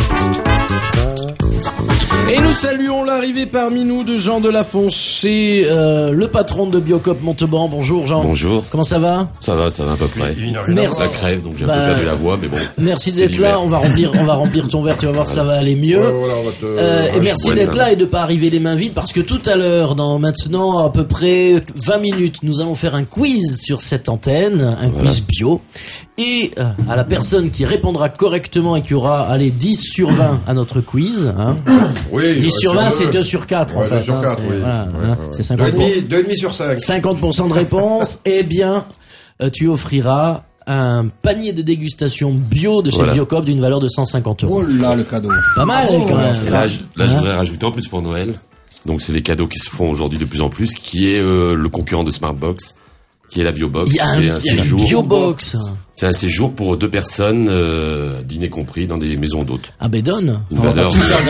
Et nous saluons l'arrivée parmi nous de Jean Delafonché, le patron de Biocop Montauban. Bonjour Jean. Bonjour. Comment ça va? Ça va à peu près. Il n'a rien à Merci. La voir. crève, donc j'ai un Bah, peu perdu la voix, mais bon. Merci c'est d'être là. l'hiver. On va remplir ton verre. Tu vas voir, ça va aller mieux. Ouais, voilà, on va te- Et merci ouais, d'être ça. là et de pas arriver les mains vides parce que tout à l'heure, dans maintenant à peu près 20 minutes, nous allons faire un quiz sur cette antenne, un quiz bio. Et à la personne qui répondra correctement et qui aura, allez, 10 sur 20 à notre quiz, hein. Oui, 10 sur 20, c'est 2 2 sur 4 en Ouais, fait. 2 sur 4, c'est, oui. voilà, Ouais, hein, ouais. c'est 50%. 2,5 sur 5. 50% de réponse, eh bien, tu offriras un panier de dégustation bio de chez Voilà. Biocop d'une valeur de 150 €. Oh là, le cadeau. Pas mal quand même. Et là, je voudrais rajouter en plus pour Noël. Donc c'est des cadeaux qui se font aujourd'hui de plus en plus, qui est le concurrent de Smartbox, qui est la Biobox. Il y a C'est un séjour. Biobox. C'est un séjour pour 2 personnes, dîner compris, dans des maisons d'hôtes. Ah ben donne. Une valeur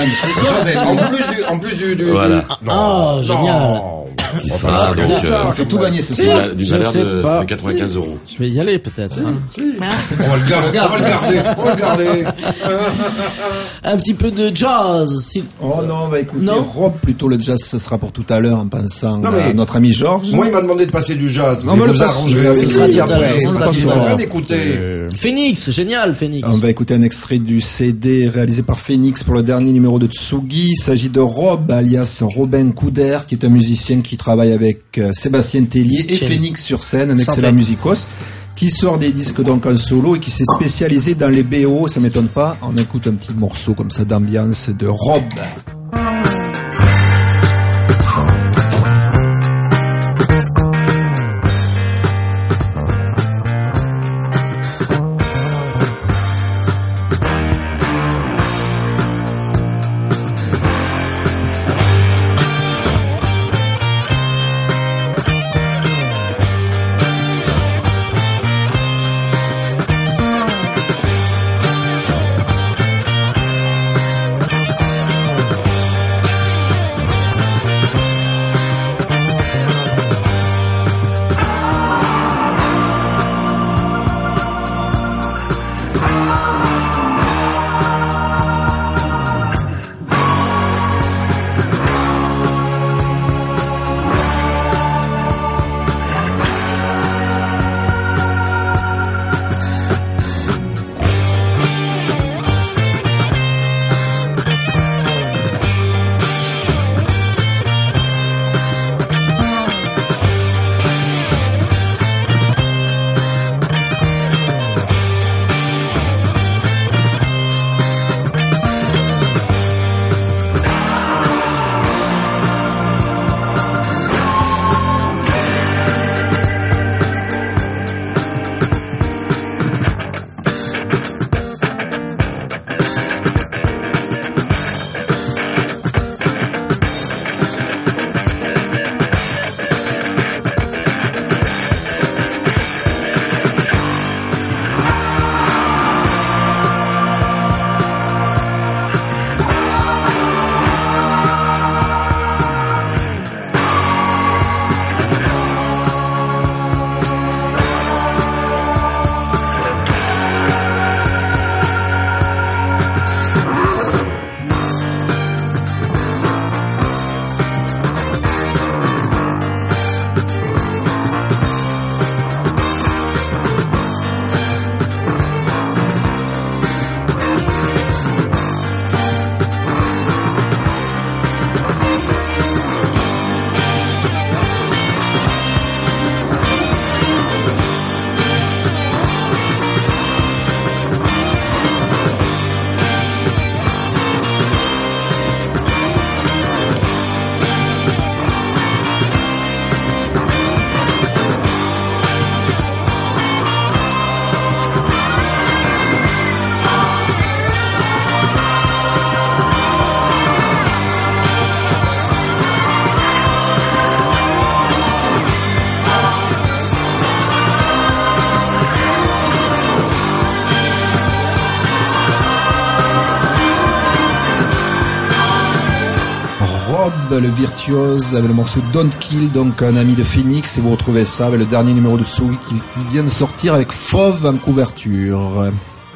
En plus du Voilà. Ah, génial. qui sera donc On fait tout gagner ce soir. d'une Je valeur sais de pas. 195 €. Je vais y aller peut-être. Hein. On va le garder. Un petit peu de jazz. Oh non, on va écouter Non. Rob, plutôt le jazz, ce sera pour tout à l'heure en pensant mais- à notre ami Georges. Moi, il m'a demandé de passer du jazz. Non, mais mais vous le passe- arrangerez avec ce sera lui tout à l'heure, après. ce sera Parce qu'il tout est à en train l'heure. d'écouter. écouter? Phoenix, génial, Phoenix. On va écouter un extrait du CD réalisé par Phoenix pour le dernier numéro de Tsugi. Il s'agit de Rob, alias Robin Couder, qui est un musicien qui travaille avec Sébastien Tellier et Phoenix sur scène, un excellent musicos, qui sort des disques donc en solo et qui s'est spécialisé dans les BO, ça m'étonne pas. On écoute un petit morceau comme ça d'ambiance de Rob. Le virtuose avec le morceau Don't Kill, donc un ami de Phoenix, et vous retrouvez ça avec le dernier numéro de Tsugi qui vient de sortir avec Fauve en couverture.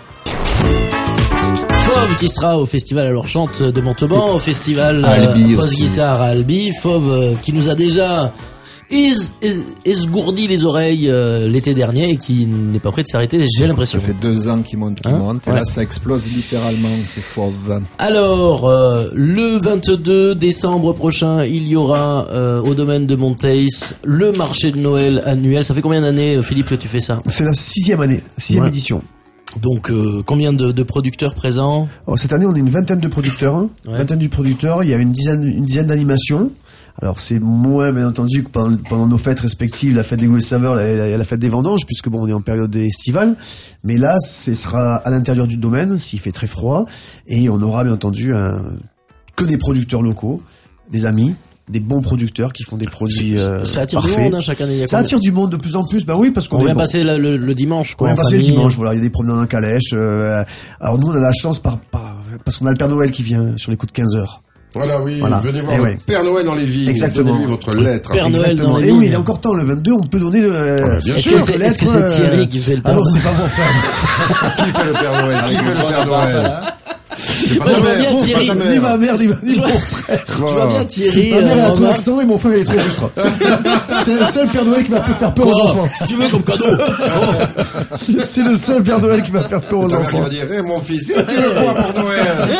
Fauve qui sera au festival Alors Chante de Montauban, au festival Post-Guitare à Albi. Fauve qui nous a déjà esgourdi les oreilles l'été dernier et qui n'est pas prêt de s'arrêter, j'ai l'impression. Ça fait 2 ans qu'il monte, et là ça explose littéralement, c'est Fauve. Alors, le 22 décembre prochain, il y aura au domaine de Monteis le marché de Noël annuel. Ça fait combien d'années, Philippe, que tu fais ça? C'est la 6e année, 6e édition. Donc, combien de producteurs présents? Alors, cette année, on est une vingtaine de producteurs. Vingtaine de producteurs, il y a une dizaine d'animations. Alors c'est moins bien entendu que pendant nos fêtes respectives, la fête des goûts et saveurs, la fête des vendanges, puisque bon, on est en période estivale. Mais là, ce sera à l'intérieur du domaine, s'il fait très froid, et on aura bien entendu que des producteurs locaux, des amis, des bons producteurs qui font des produits ça attire parfaits. du monde, hein, chaque année. Ça attire du monde de plus en plus. Ben oui, parce qu'on vient passer le dimanche. On vient passer le dimanche. Voilà, il y a des promenades en calèche. Alors nous, on a la chance parce qu'on a le Père Noël qui vient sur les coups de 15 heures. Voilà, oui, venez voir le Père Noël dans les villes. Exactement. Donnez-lui votre lettre. Père Noël dans les villes. Et oui, il est encore temps, le 22, on peut donner Est-ce que c'est Thierry qui fait le Père Noël? Alors, c'est pas mon frère. Qui fait le Père Noël? C'est pas Moi, ta je vois mère, bien c'est Thierry. pas ta Ni mère. ma mère, ni mon frère. Je vois bien Thierry. Ma mère elle a ton remarque- accent et mon frère il est trop rustre. C'est le seul Père Noël qui va faire peur aux Quoi enfants. Si tu veux comme cadeau. C'est le seul Père Noël qui va faire peur aux Ta mère qui enfants. va dire, eh, mon fils, tu veux quoi pour Noël?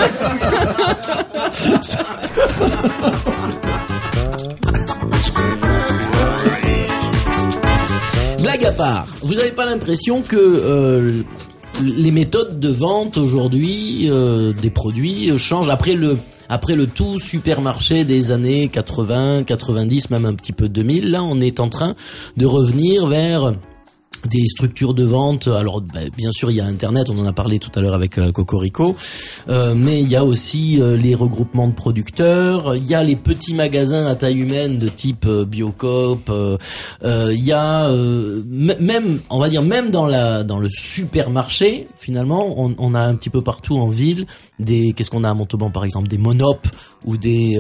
Blague à part, vous n'avez pas l'impression que les méthodes de vente aujourd'hui des produits changent après le tout supermarché des années 80, 90, même un petit peu 2000, là on est en train de revenir vers des structures de vente. Alors bien sûr il y a Internet, on en a parlé tout à l'heure avec Cocorico, mais il y a aussi les regroupements de producteurs, il y a les petits magasins à taille humaine de type Biocoop, il y a même, on va dire même dans le supermarché finalement, on a un petit peu partout en ville qu'est-ce qu'on a à Montauban par exemple, des Monop ou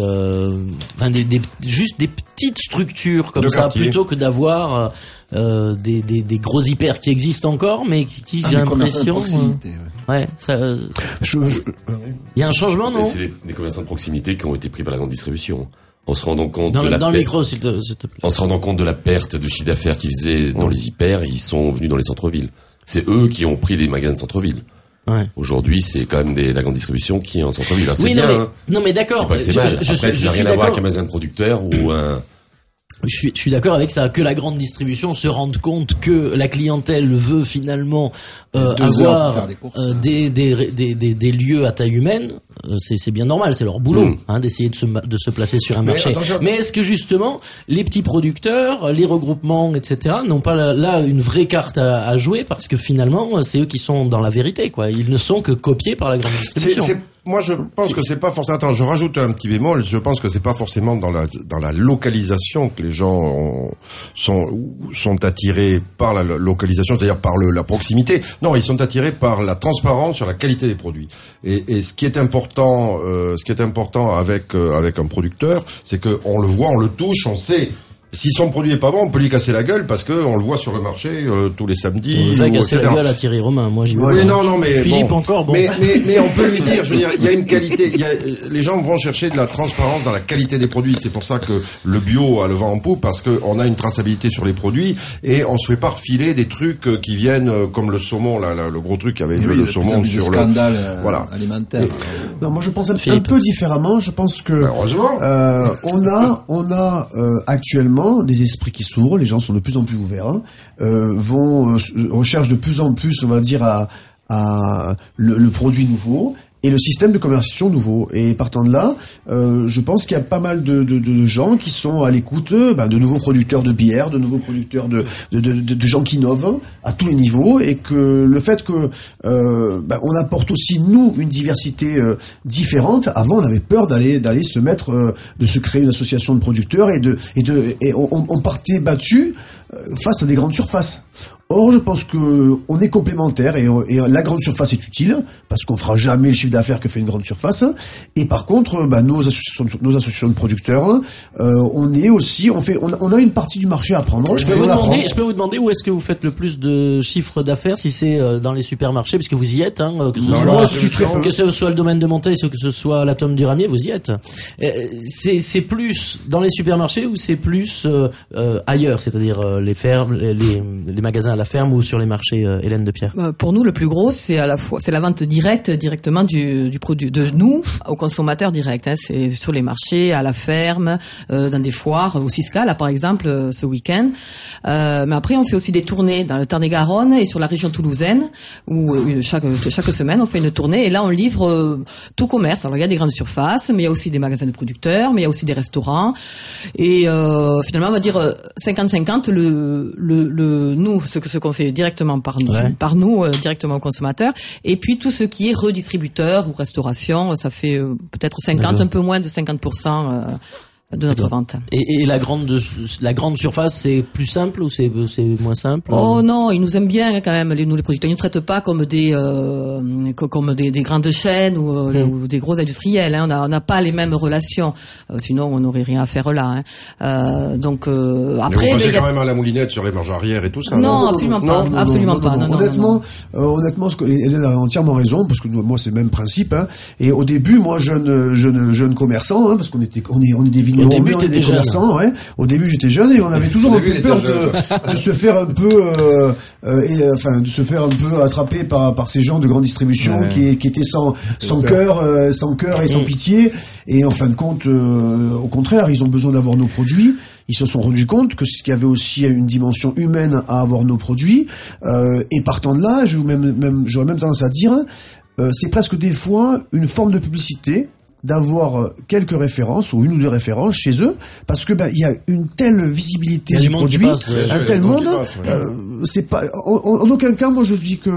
juste des petites structures comme De ça, quartier. plutôt que d'avoir des gros hyper qui existent encore, mais qui j'ai des commerçants de l'impression proximité, ouais, ça il y a un changement, non? Mais c'est des commerçants de proximité qui ont été pris par la grande distribution. En se rendant compte Dans de le la perte- micro, s'il te plaît. En se rendant compte de la perte de chiffre d'affaires qu'ils faisaient dans les hyper, ils sont venus dans les centres-villes. C'est eux qui ont pris les magasins de centre-ville. Ouais. Aujourd'hui, c'est quand même la grande distribution qui est en centre-ville. Alors, c'est Oui, bien, non, mais, hein. non, mais Je d'accord. dis pas que c'est mal. Après, ça n'a rien à voir avec un magasin de producteur ou un... Je suis d'accord avec ça, que la grande distribution se rende compte que la clientèle veut finalement avoir des lieux à taille humaine. C'est bien normal, c'est leur boulot d'essayer de se placer sur un marché. Mais est-ce que justement les petits producteurs, les regroupements, etc. n'ont pas là une vraie carte à jouer, parce que finalement c'est eux qui sont dans la vérité, quoi. Ils ne sont que copiés par la grande distribution. Moi, je pense que c'est pas forcément. Attends, je rajoute un petit bémol. Je pense que c'est pas forcément dans la localisation que les gens sont attirés par la localisation, c'est-à-dire par la proximité. Non, ils sont attirés par la transparence sur la qualité des produits. Et ce qui est important, avec un producteur, c'est que on le voit, on le touche, on sait. Si son produit est pas bon, on peut lui casser la gueule parce que on le voit sur le marché tous les samedis. On va casser la gueule à Thierry Romain. Moi, j'y vois. Oui, non, mais Philippe bon. encore. Bon. Mais on peut lui dire. Je veux dire, il y a une qualité. Les gens vont chercher de la transparence dans la qualité des produits. C'est pour ça que le bio a le vent en poupe, parce que on a une traçabilité sur les produits et on se fait pas refiler des trucs qui viennent comme le saumon, là, le gros truc qui avait le saumon sur le scandale voilà. alimentaire. Non, moi je pense un peu différemment. Je pense que heureusement, on a actuellement des esprits qui s'ouvrent. Les gens sont de plus en plus ouverts, recherchent de plus en plus, on va dire, à le produit nouveau et le système de commercialisation nouveau. Et partant de là, je pense qu'il y a pas mal de gens qui sont à l'écoute, de nouveaux producteurs de bière, de nouveaux producteurs de gens qui innovent à tous les niveaux, et que le fait que on apporte aussi nous une diversité différente. Avant, on avait peur d'aller se mettre, de se créer une association de producteurs et on partait battu face à des grandes surfaces. Or, je pense que on est complémentaires et la grande surface est utile parce qu'on fera jamais le chiffre d'affaires que fait une grande surface. Et par contre, nos associations de producteurs, on a une partie du marché à prendre. Je peux vous demander où est-ce que vous faites le plus de chiffre d'affaires, si c'est dans les supermarchés, puisque vous y êtes, que ce soit le domaine de Monteil, que ce soit l'Atome du Ramier, vous y êtes. C'est plus dans les supermarchés ou c'est plus ailleurs, c'est-à-dire les fermes, les magasins à la ferme ou sur les marchés, Hélène de Pierre? Pour nous, le plus gros, c'est à la fois, c'est la vente directement du produit, de nous aux consommateurs directs. C'est sur les marchés, à la ferme, dans des foires, au Cisca, là par exemple, ce week-end. Mais après, on fait aussi des tournées dans le Tarn-et-Garonne et sur la région toulousaine, où chaque semaine, on fait une tournée et là, on livre tout commerce. Alors, il y a des grandes surfaces, mais il y a aussi des magasins de producteurs, mais il y a aussi des restaurants. Et finalement, on va dire 50-50, nous, ce qu'on fait directement par nous, directement aux consommateurs, et puis tout ce qui est redistributeur ou restauration, ça fait peut-être 50, un peu moins de 50% de notre vente. Et la grande surface, c'est plus simple ou c'est moins simple? Oh non, ils nous aiment bien quand même, nous les producteurs. Ils nous traitent pas comme des grandes chaînes ou des gros industriels. Hein. On n'a pas les mêmes relations. Sinon, on n'aurait rien à faire là. Hein. Donc après, mais vous passez quand même à la moulinette sur les marges arrière et tout ça. Non, absolument pas. Non, honnêtement, elle a entièrement raison parce que moi c'est le même principe. Hein. Et au début, moi jeune commerçant, hein, parce qu'on est des vignerons. Au début, on est des commerçants, ouais. Au début, j'étais jeune et on avait toujours un peu peur de se faire un peu, de se faire un peu attraper par ces gens de grande distribution qui étaient sans cœur et sans pitié. Et en fin de compte, au contraire, ils ont besoin d'avoir nos produits. Ils se sont rendus compte qu'il y avait aussi une dimension humaine à avoir nos produits. Et partant de là, j'aurais même tendance à dire, c'est presque des fois une forme de publicité d'avoir quelques références ou une ou deux références chez eux, parce que il y a une telle visibilité du produit, un tel monde, c'est pas en aucun cas moi je dis que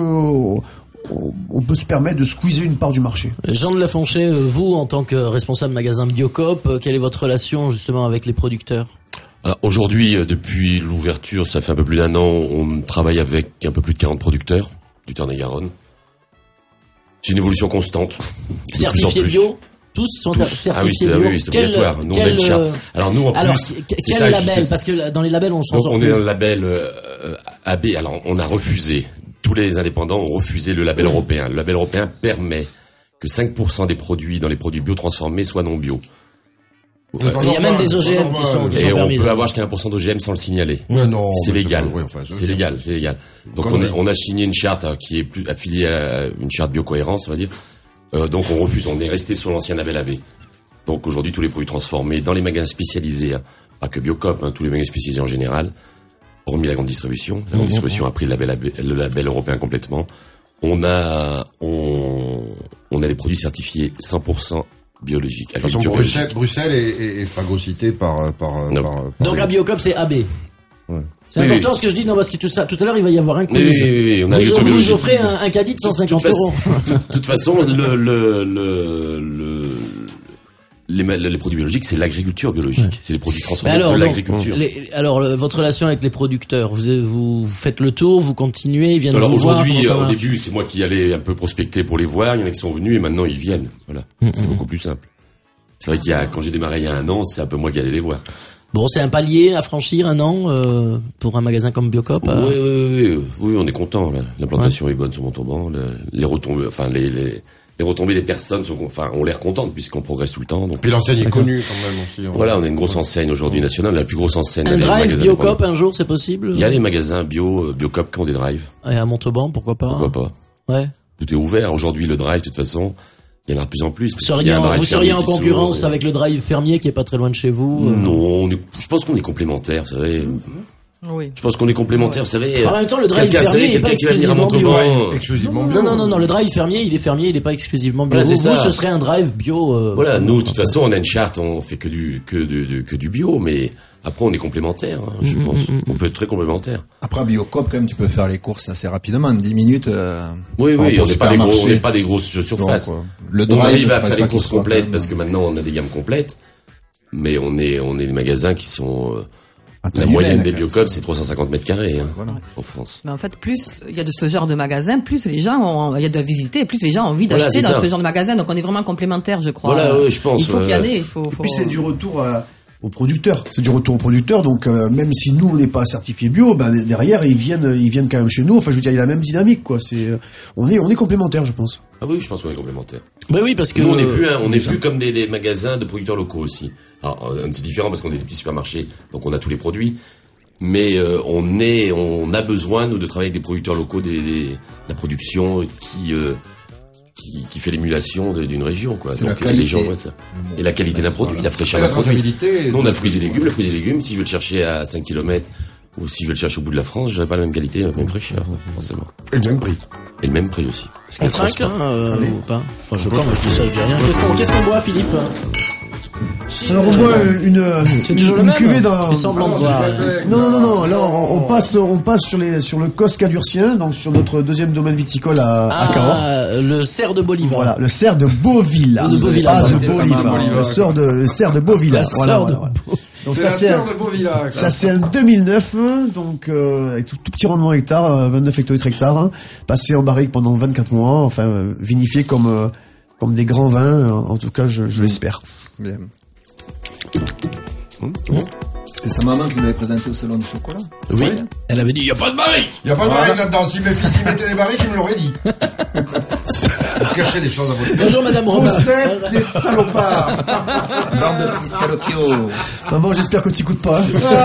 on peut se permettre de squeezer une part du marché. Jean de Lafonchet, vous en tant que responsable magasin Biocoop, quelle est votre relation justement avec les producteurs? Alors, aujourd'hui, depuis l'ouverture, ça fait un peu plus d'1 an, on travaille avec un peu plus de 40 producteurs du Tarn-et-Garonne. C'est une évolution constante. Certifiés bio? Tous sont certifiés bio. Oui, c'est obligatoire. Nous, on a une charte. Alors, nous, en plus. Quel label? Parce que dans les labels, on s'en sort. On est dans le label, AB. Alors, on a refusé. Tous les indépendants ont refusé le label européen. Le label européen permet que 5% des produits dans les produits biotransformés soient non bio. Il y a même des OGM qui sont et permis. On peut avoir jusqu'à 1% d'OGM sans le signaler. Ouais, non, c'est légal. C'est légal. Donc on a signé une charte qui est plus affiliée à une charte biocohérence, on va dire. Donc on refuse. On est resté sur l'ancien label AB. Donc aujourd'hui tous les produits transformés dans les magasins spécialisés, pas que Biocoop, tous les magasins spécialisés en général, hormis la grande distribution. La grande distribution a pris le label européen complètement. On a des produits certifiés 100% biologique. De toute façon, Bruxelles est phagocyté par donc à Biocoop, c'est AB. Ouais. C'est important ce que je dis, non, parce que tout à l'heure, il va y avoir un quiz. Oui, vous offrez un caddie de 150 euros. De toute façon, les produits biologiques, c'est l'agriculture biologique. Ouais. C'est les produits transformés de l'agriculture. Alors, votre relation avec les producteurs, vous faites le tour, vous continuez, ils viennent vous voir. Alors aujourd'hui, au début, c'est moi qui allais un peu prospecter pour les voir. Il y en a qui sont venus et maintenant ils viennent. Voilà, c'est beaucoup plus simple. C'est vrai quand j'ai démarré il y a 1 an, c'est un peu moi qui allais les voir. Bon, c'est un palier à franchir 1 an pour un magasin comme Biocoop. Oui, on est content. L'implantation est bonne sur Montauban. Les retombées, les retombées des personnes ont l'air contentes puisqu'on progresse tout le temps. Donc. Puis l'enseigne est connue quand même aussi. Voilà, on a une grosse enseigne aujourd'hui nationale, la plus grosse enseigne. Un drive Biocoop un jour, c'est possible? Il y a des magasins Biocoop qui ont des drives. Et à Montauban, pourquoi pas? Ouais. Tout est ouvert. Aujourd'hui, le drive, de toute façon, il y en a de plus en plus. Vous seriez en concurrence avec le drive fermier qui est pas très loin de chez vous? Non, je pense qu'on est complémentaires, vous savez. Oui. Je pense qu'on est complémentaires, vous savez. En même temps, le drive fermier il est pas exclusivement bio. Non, le drive fermier, il est pas exclusivement bio. Voilà, vous, ce serait un drive bio. Voilà, nous, de toute façon, on a une charte, on fait que du bio, mais après, on est complémentaires, je pense. On peut être très complémentaires. Après, à Biocoop, quand même, tu peux faire les courses assez rapidement, en 10 minutes. Oui, on n'est pas des grosses surfaces. Donc, le drive, on arrive à faire les courses complètes parce que maintenant, on a des gammes complètes. Mais on est des magasins qui sont, la moyenne des Biocoop, c'est 350 mètres carrés, en France. Mais en fait, plus il y a de ce genre de magasins, plus les gens il y a de visiter, plus les gens ont envie d'acheter dans ce genre de magasin. Donc on est vraiment complémentaires, je crois. Voilà, je pense. Il faut qu'il y en ait, Et puis c'est du retour aux producteurs. C'est du retour aux producteurs. Donc même si nous on n'est pas certifié bio, derrière ils viennent quand même chez nous. Enfin, je veux dire, il y a la même dynamique, quoi. On est complémentaires, je pense. Ah oui, je pense qu'on est complémentaires. Bah oui, parce que nous, on est vu comme des magasins de producteurs locaux aussi. Alors c'est différent parce qu'on est des petits supermarchés, donc on a tous les produits. Mais on a besoin nous de travailler avec des producteurs locaux, de la production qui fait l'émulation d'une région, quoi. Donc les gens voient ça. Et la qualité d'un produit, la fraîcheur d'un produit. Nous on a le fruits et légumes. Le fruits et légumes, si je veux le chercher à 5 km ou si je veux le chercher au bout de la France, j'aurai pas la même qualité, la même fraîcheur, forcément. Et le même prix. Et le même prix aussi. On trinque, ou pas? Enfin, je sais pas, moi je dis ça, je dis rien. Qu'est-ce qu'on boit, Philippe? Alors on boit une cuvée dans. Fais semblant de boire. Non. Là on passe sur le Cos Cadurcien, donc sur notre deuxième domaine viticole à Cahors. Le cerf de Bolivar. Voilà, le cerf de Beauville. De Beauville. Pas de Bolivar. Le cerf de Beauville. Voilà. Donc c'est la sœur de Beauvilla. Ça c'est un 2009, donc avec tout petit rendement hectare, 29 hectare, hein, passé en barrique pendant 24 mois, enfin vinifié comme des grands vins, en tout cas je l'espère. Bien. C'était sa maman qui m'avait présenté au salon du chocolat. Oui. Elle avait dit, il n'y a pas de barrique. Il n'y a pas de barrique là-dedans. Si mes fils y mettaient des barriques, ils me l'auraient dit. Vous cachez des choses à votre Bonjour Madame Robin. Vous êtes des salopards. Bande de petits salopios. Maman, j'espère que tu n'écoutes pas.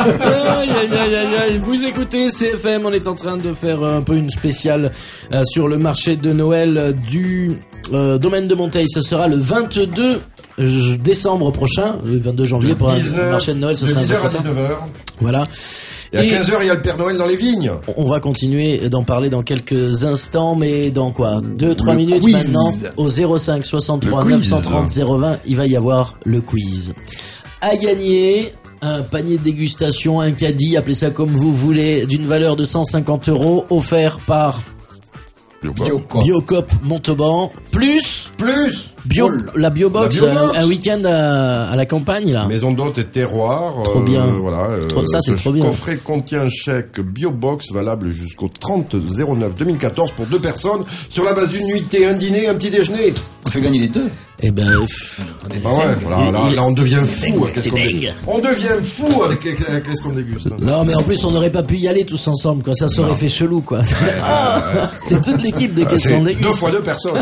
Aïe. Vous écoutez CFM, on est en train de faire un peu une spéciale sur le marché de Noël du domaine de Monteil. Ce sera le 22 décembre prochain, le 22 janvier pour un marché de Noël, ce sera de 10h à 19h. Voilà. Et à 15h, il y a le Père Noël dans les vignes. On va continuer d'en parler dans quelques instants, mais dans quoi 2-3 minutes quiz. maintenant, au 05 63 930 020, il va y avoir le quiz. À gagner, un panier de dégustation, un caddie, appelez ça comme vous voulez, d'une valeur de 150 € offert par Biocop Montauban, plus la Biobox, un week-end à la campagne là. Maison d'hôte et terroir. Trop bien. Voilà. Ça c'est trop bien. Le coffret contient un chèque Biobox valable jusqu'au 30/09/2014 pour 2 personnes sur la base d'une nuitée, un dîner, un petit déjeuner. On fait gagner les deux. Eh ben, là on devient fou. C'est dingue. On devient fou avec qu'est-ce qu'on déguste. Non, mais en plus, on n'aurait pas pu y aller tous ensemble, quoi. Ça s'aurait fait chelou, quoi. C'est toute l'équipe de Qu'est-ce qu'on déguste. 2 fois 2 personnes.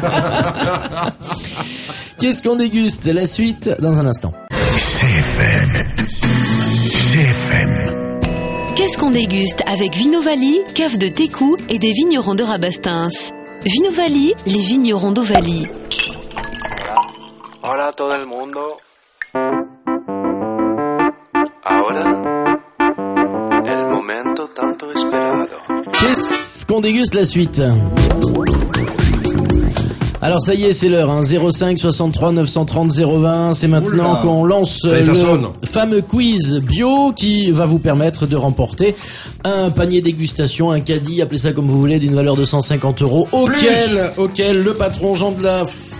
Qu'est-ce qu'on déguste? La suite dans un instant. CFM. Qu'est-ce qu'on déguste avec Vinovali, cave de Técou et des vignerons de Rabastens. Vinovali, les vignerons d'Ovalie. Hola todo el mundo. Ahora, el momento tanto esperado. Qu'est-ce qu'on déguste la suite? Alors ça y est, c'est l'heure, hein. 05 63 930 020. C'est maintenant qu'on lance le fameux quiz bio qui va vous permettre de remporter un panier dégustation, un caddie, appelez ça comme vous voulez, d'une valeur de 150 € auquel le patron Jean de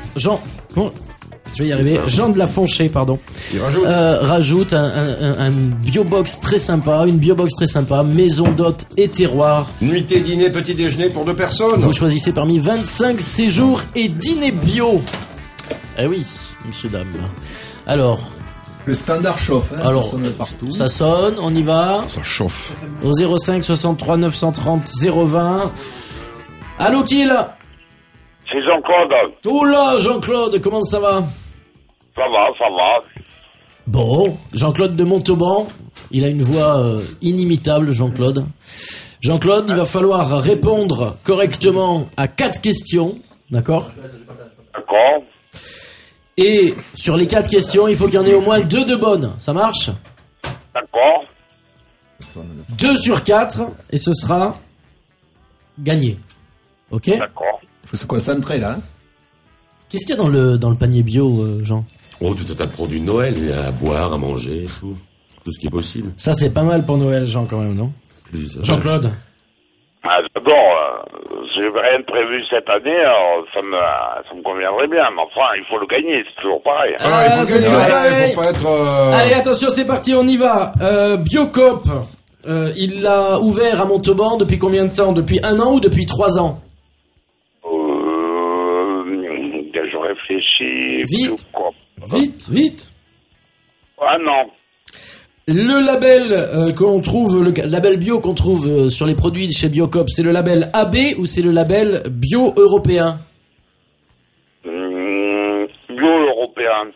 la Fonchée, Il rajoute un biobox très sympa, une biobox très sympa, maison d'hôte et terroir. Nuitée, dîner, petit déjeuner pour 2 personnes. Vous choisissez parmi 25 séjours et dîners bio. Eh oui, monsieur, dame. Alors. Le standard chauffe, hein, alors, ça sonne partout. Ça sonne, on y va. Ça chauffe. Au 05 63 930 020. Allô, qui est là? C'est Jean-Claude. Oh là, Jean-Claude, comment ça va? Ça va. Bon, Jean-Claude de Montauban, il a une voix inimitable, Jean-Claude. Jean-Claude, il va falloir répondre correctement à 4 questions, d'accord? D'accord. Et sur les 4 questions, il faut qu'il y en ait au moins 2 de bonnes, ça marche? D'accord. 2 sur 4, et ce sera gagné. Ok? D'accord. Il faut se concentrer là. Hein. Qu'est-ce qu'il y a dans le panier bio, Jean? Oh, tout un tas de produits de Noël, à boire, à manger, tout ce qui est possible. Ça, c'est pas mal pour Noël, Jean, quand même, non? Jean-Claude? Ah, d'abord, j'ai rien de prévu cette année, alors ça me conviendrait bien, mais enfin, il faut le gagner, c'est toujours pareil. Il faut gagner, il faut pas être... Allez, attention, c'est parti, on y va. Biocop, il l'a ouvert à Montauban depuis combien de temps? Depuis 1 an ou depuis 3 ans? Je réfléchis. Vite. Ah non. Le label qu'on trouve, le label bio qu'on trouve sur les produits chez Biocop, c'est le label AB ou c'est le label bio européen? Bio européen.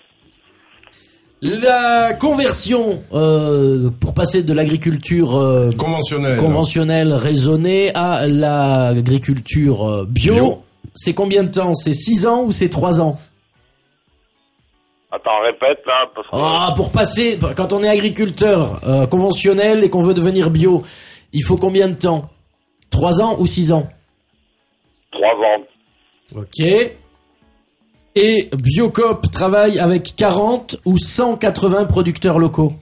La conversion pour passer de l'agriculture conventionnelle raisonnée à l'agriculture bio, c'est combien de temps? C'est 6 ans ou c'est 3 ans? Attends, répète là. Parce que... pour passer, quand on est agriculteur conventionnel et qu'on veut devenir bio, il faut combien de temps? 3 ans ou 6 ans? 3 ans. Ok. Et Biocop travaille avec 40 ou 180 producteurs locaux.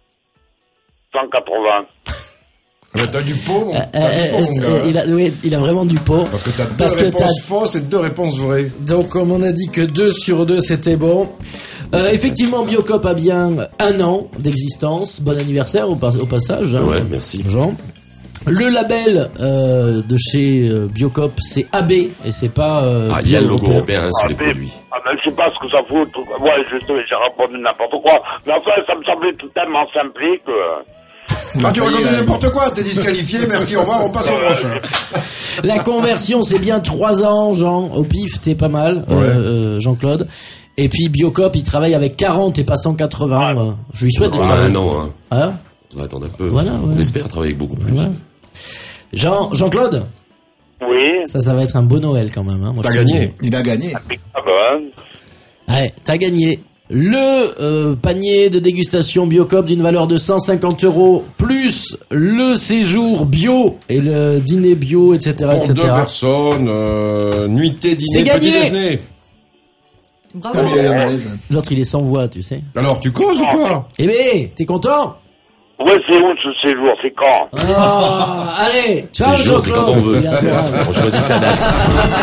180. Mais t'as du pot, mon gars. Il a vraiment du pot. Parce que t'as 2 réponses fausses et 2 réponses vraies. Donc, comme on a dit que 2 sur 2, c'était bon. Effectivement, Biocop a bien 1 an d'existence. Bon anniversaire au passage. Ouais, merci. Jean. Le label de chez Biocop, c'est AB et c'est pas. Il y a le logo européen sur les produits. Je sais pas ce que ça fout. Ouais, j'ai répondu n'importe quoi. Mais enfin, ça me semblait tellement simple que... Tu racontes n'importe quoi, t'es disqualifié, merci, au revoir, on passe au prochain. La conversion, c'est bien 3 ans, Jean. Au pif, t'es pas mal, Jean-Claude. Et puis Biocop, il travaille avec 40 et pas 180. Je lui souhaite de travailler. Non, hein. On va attendre un peu. Voilà, On espère travailler avec beaucoup plus. Ouais. Jean-Claude. Oui. Ça va être un beau Noël quand même. Hein. Moi, t'as gagné. Il a gagné. Ouais, t'as gagné. Le panier de dégustation Biocop d'une valeur de 150 € plus le séjour bio et le dîner bio, etc. Pour 2 personnes, nuitée, dîner, petit déjeuner. Bravo. L'autre, il est sans voix, tu sais. Alors, tu causes ou quoi? Eh ben, t'es content? Ouais, c'est où ce séjour? C'est quand? Allez, ciao, séjour, c'est quand on veut. On choisit sa date.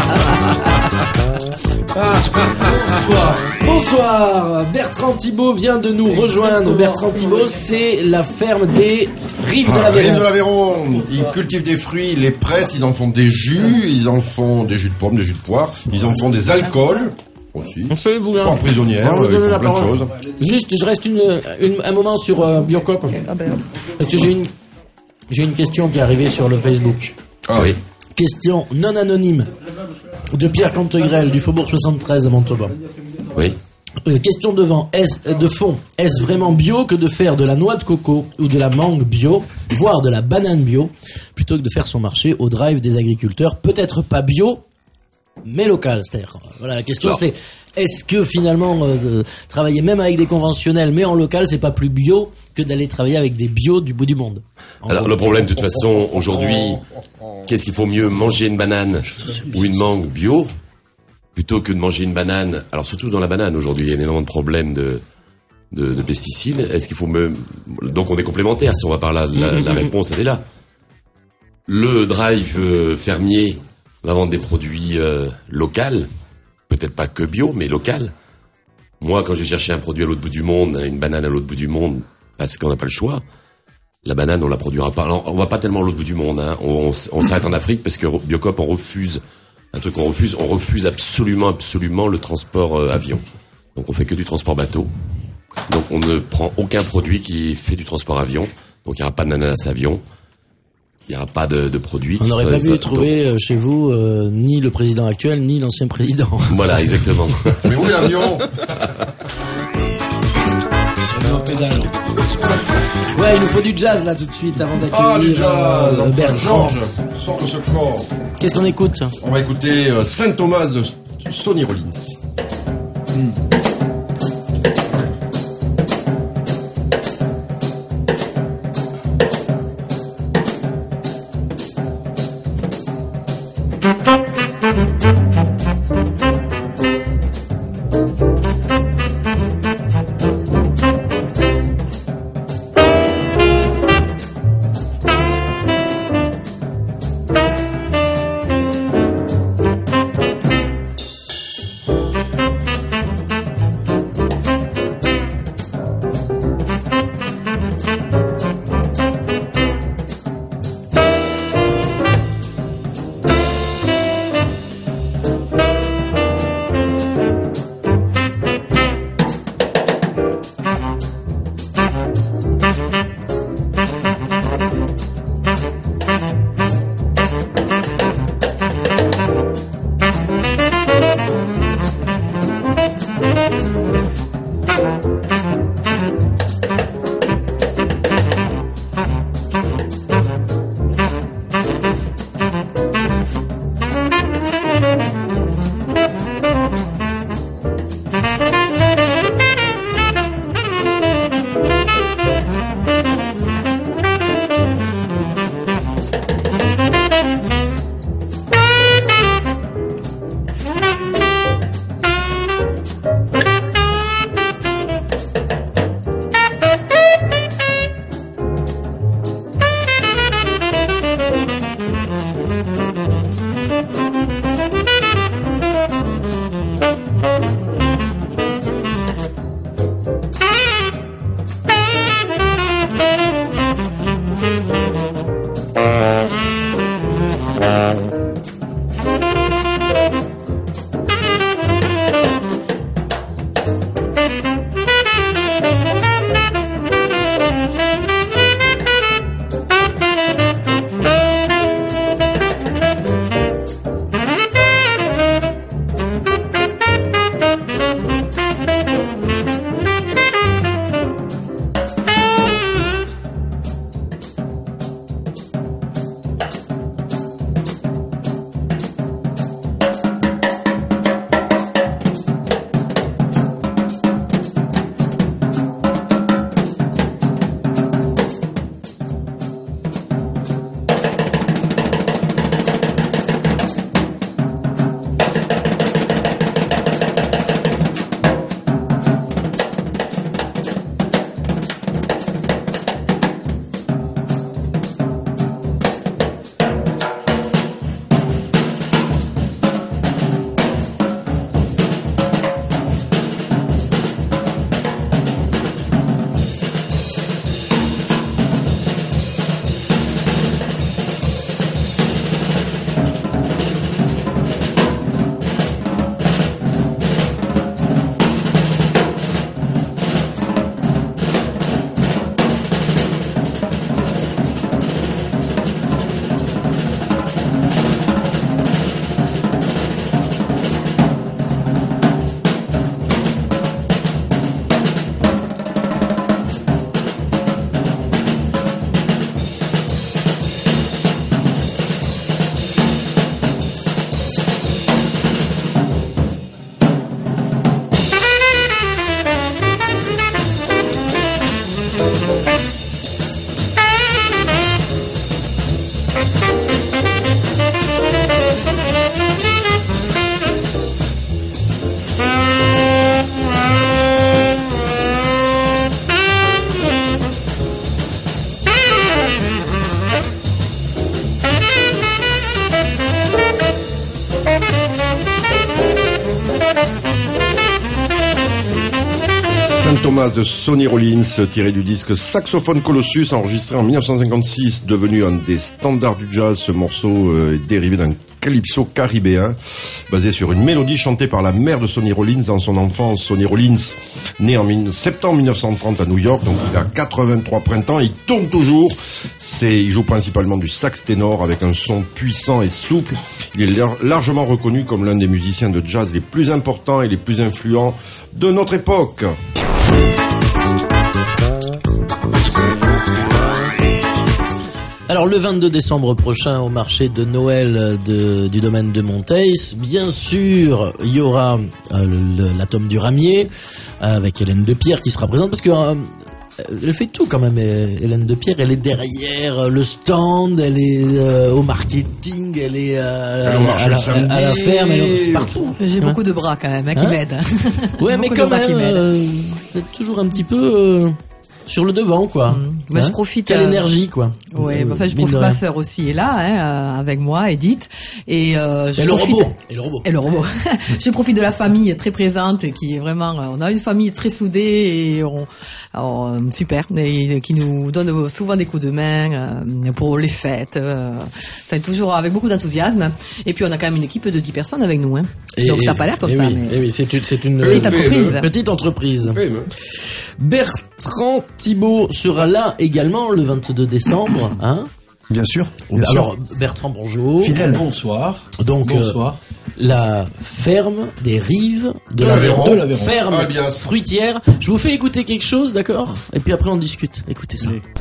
Bonsoir, Bertrand Thibault vient de nous rejoindre. Bertrand Thibault, c'est la ferme des Rives de l'Aveyron. Rives de l'Aveyron. Ils cultivent des fruits, ils les pressent, ils en font des jus, ils en font des jus de pommes, des jus de poire, ils en font des alcools aussi. Pas prisonnière, ils font plein de choses. Juste, je reste un moment sur Biocop. Parce que j'ai une question qui est arrivée sur le Facebook. Ah oui. Question non anonyme de Pierre Cantegrel du Faubourg 73 à Montauban. Oui. Question de fond. Est-ce vraiment bio que de faire de la noix de coco ou de la mangue bio, voire de la banane bio, plutôt que de faire son marché au drive des agriculteurs? Peut-être pas bio, mais local. C'est-à-dire, voilà, la question c'est, est-ce que finalement travailler même avec des conventionnels, mais en local, c'est pas plus bio que d'aller travailler avec des bio du bout du monde? Alors le problème, de toute façon, aujourd'hui, qu'est-ce qu'il faut mieux, manger une banane ou une mangue bio plutôt que de manger une banane? Alors surtout dans la banane, aujourd'hui, il y a énormément de problèmes de pesticides. Est-ce qu'il faut donc on est complémentaires, si on va par là, la réponse elle est là. Le drive fermier va vendre des produits locaux, peut-être pas que bio, mais local. Moi, quand je vais chercher un produit à l'autre bout du monde, une banane à l'autre bout du monde, parce qu'on n'a pas le choix, la banane, on la produira pas. Alors, on va pas tellement à l'autre bout du monde, hein. On s'arrête en Afrique parce que Biocop, on refuse absolument le transport avion. Donc, on fait que du transport bateau. Donc, on ne prend aucun produit qui fait du transport avion. Donc, il n'y aura pas d'ananas avion. Il n'y aura pas de produits. On n'aurait pas pu trouver chez vous ni le président actuel, ni l'ancien président. Voilà, exactement. Mais où est l'avion? Ouais, il nous faut du jazz là tout de suite avant d'accueillir Bertrand. Sors de ce corps. Qu'est-ce qu'on écoute? On va écouter Saint Thomas de Sonny Rollins. Thomas de Sonny Rollins, tiré du disque Saxophone Colossus, enregistré en 1956, devenu un des standards du jazz. Ce morceau est dérivé d'un calypso caribéen, basé sur une mélodie chantée par la mère de Sonny Rollins dans son enfance. Sonny Rollins, né en septembre 1930 à New York, donc il a 83 printemps, il tourne toujours. Il joue principalement du sax ténor avec un son puissant et souple. Il est largement reconnu comme l'un des musiciens de jazz les plus importants et les plus influents de notre époque. Alors le 22 décembre prochain au marché de Noël du domaine de Monteils, bien sûr, il y aura la Tome du Ramier avec Hélène de Pierre qui sera présente parce que elle fait tout quand même. Hélène de Pierre, elle est derrière le stand, elle est au marketing, elle est à la ferme, elle est partout. J'ai beaucoup de bras quand même qui m'aident. Ouais, mais quand même, c'est toujours un petit peu sur le devant, quoi. Bah, je profite. Quelle énergie, quoi. Ouais, enfin, je profite. Ma sœur aussi est là, avec moi, Edith. Et le robot. Je profite de la famille très présente, qui est vraiment. On a une famille très soudée et super, et qui nous donne souvent des coups de main pour les fêtes. Enfin, toujours avec beaucoup d'enthousiasme. Et puis on a quand même une équipe de 10 personnes avec nous. Donc ça n'a pas l'air comme ça. Oui, mais... oui, c'est une petite entreprise. Bertrand Thibault sera là également le 22 décembre, hein? Bien sûr. Alors, Bertrand, bonjour. Fidèle. Bonsoir. Donc, bonsoir. La ferme des rives de l'Aveyron. Ferme fruitière. Je vous fais écouter quelque chose, d'accord? Et puis après, on discute. Écoutez ça. Oui.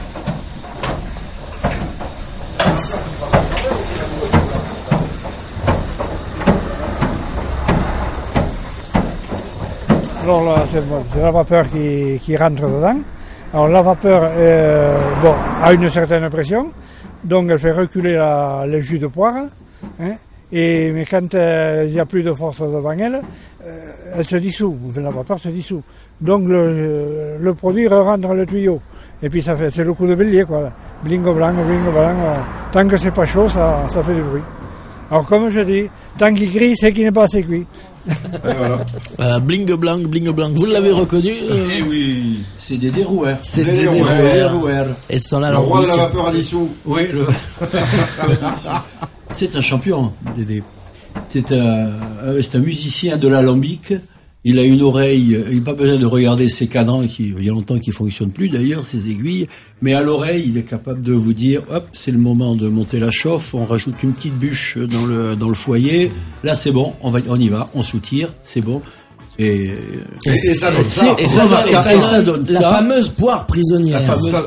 Alors là, c'est la vapeur qui rentre dedans. Alors la vapeur a une certaine pression, donc elle fait reculer le jus de poire. Mais quand il n'y a plus de force devant elle, elle se dissout, la vapeur se dissout. Donc le produit rentre dans le tuyau. Et puis c'est le coup de bélier, quoi. Blingo blanc. Tant que c'est pas chaud, ça fait du bruit. Alors comme je dis, tant qu'il crie, c'est qu'il n'est pas assez cuit. Voilà, bling blanc. Vous l'avez reconnu Eh oui, c'est des déroueurs. C'est des déroueurs. Et le roi de la vapeur à dissous. Oui, c'est un champion, Dédé. C'est un musicien de l'alambic. Il a une oreille, il n'a pas besoin de regarder ses cadrans, il y a longtemps qu'ils fonctionnent plus d'ailleurs, ses aiguilles, mais à l'oreille, il est capable de vous dire, hop, c'est le moment de monter la chauffe, on rajoute une petite bûche dans le foyer, là c'est bon, on y va, on soutire, c'est bon. Et ça donne ça. Et ça donne ça. La fameuse poire prisonnière.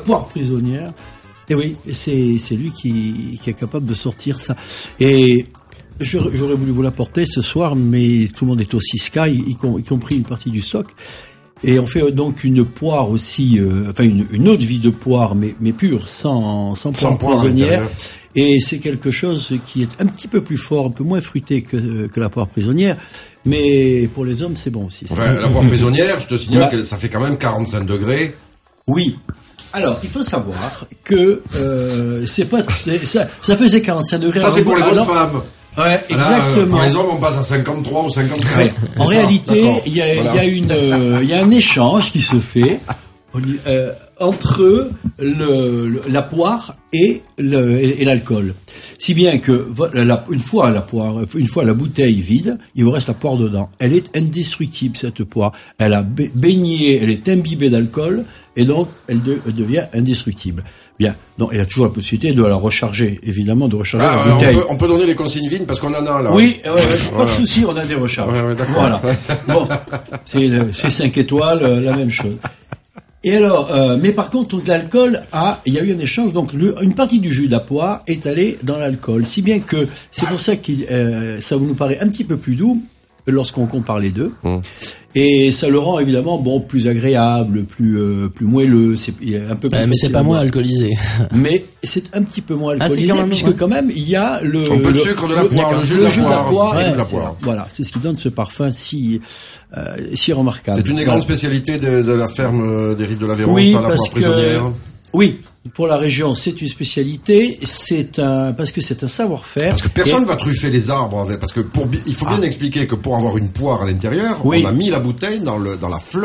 Et oui, c'est lui qui est capable de sortir ça. Et j'aurais voulu vous l'apporter ce soir, mais tout le monde est au Sisca, y compris une partie du stock. Et on fait donc une poire aussi, une eau de vie de poire, mais pure, sans poire prisonnière. Et c'est quelque chose qui est un petit peu plus fort, un peu moins fruité que la poire prisonnière. Mais pour les hommes, c'est bon aussi. Ouais, la poire prisonnière, je te signale que ça fait quand même 45 degrés. Oui. Alors, il faut savoir que c'est pas ça faisait 45 degrés. Ça c'est pour les bonnes femmes. Ouais, exactement. Pour les hommes, on passe à 53 ou 54. Ouais. En réalité, il y a un échange qui se fait entre la poire et l'alcool. Si bien que une fois la bouteille vide, il vous reste la poire dedans. Elle est indestructible, cette poire. Elle a baigné, elle est imbibée d'alcool, et donc elle devient indestructible. Bien. Donc, il y a toujours la possibilité de la recharger, évidemment, de recharger la bouteille. On peut donner les consignes vignes parce qu'on en a là. Oui, pas de souci, on a des recharges. Voilà. Bon. C'est 5 étoiles, la même chose. Et alors, mais par contre, l'alcool il y a eu un échange, donc une partie du jus de la poire est allée dans l'alcool, si bien que c'est pour ça que ça nous paraît un petit peu plus doux lorsqu'on compare les deux. Et ça le rend évidemment plus agréable, plus moelleux, c'est un peu plus mais c'est pas moins alcoolisé. Mais c'est un petit peu moins alcoolisé puisque quand même il y a un peu de sucre de la poire, le jus de la poire et de la poire. Voilà, c'est ce qui donne ce parfum si remarquable. C'est une des grandes spécialités de la ferme des Rives de l'Aveyron, oui, ça, la poire prisonnière. Oui. Pour la région, c'est une spécialité, parce que c'est un savoir-faire. Parce que personne va truffer les arbres avec, il faut bien expliquer que pour avoir une poire à l'intérieur, on a mis la bouteille dans la fleur.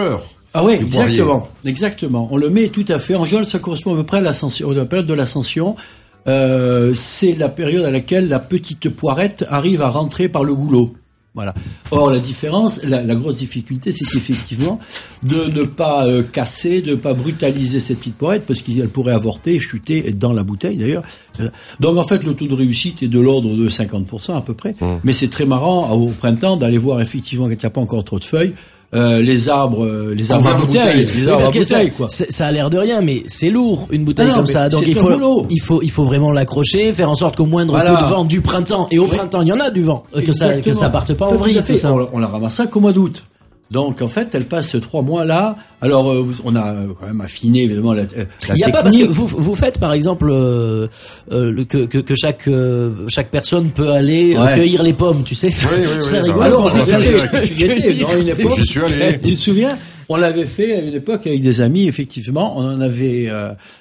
Ah oui, du poirier. exactement. On le met tout à fait. En général, ça correspond à peu près à l'ascension, à la période de l'ascension. C'est la période à laquelle la petite poirette arrive à rentrer par le goulot. Voilà. Or, la différence, la grosse difficulté, c'est effectivement de ne pas casser, de ne pas brutaliser cette petite poirette, parce qu'elle pourrait avorter et chuter dans la bouteille, d'ailleurs. Donc, en fait, le taux de réussite est de l'ordre de 50% à peu près. Mais c'est très marrant, au printemps, d'aller voir effectivement qu'il n'y a pas encore trop de feuilles. Les arbres à bouteille, les arbres à bouteille, quoi. Ça a l'air de rien, mais c'est lourd, une bouteille comme ça. Donc il faut vraiment l'accrocher, faire en sorte qu'au moindre coup de vent du printemps, et au printemps, il y en a du vent, que ça parte pas en vrille, tout ça. On la ramasse ça qu'au mois d'août. Donc, en fait, elle passe 3 mois là. Alors, on a quand même affiné, évidemment, la technique. Il n'y a pas, parce que vous faites, par exemple, que chaque personne peut aller cueillir les pommes, tu sais. Oui, très rigolo. Alors, tu étais, dans une époque. J'y suis allé. Tu te souviens? On l'avait fait à une époque avec des amis, effectivement. On en avait,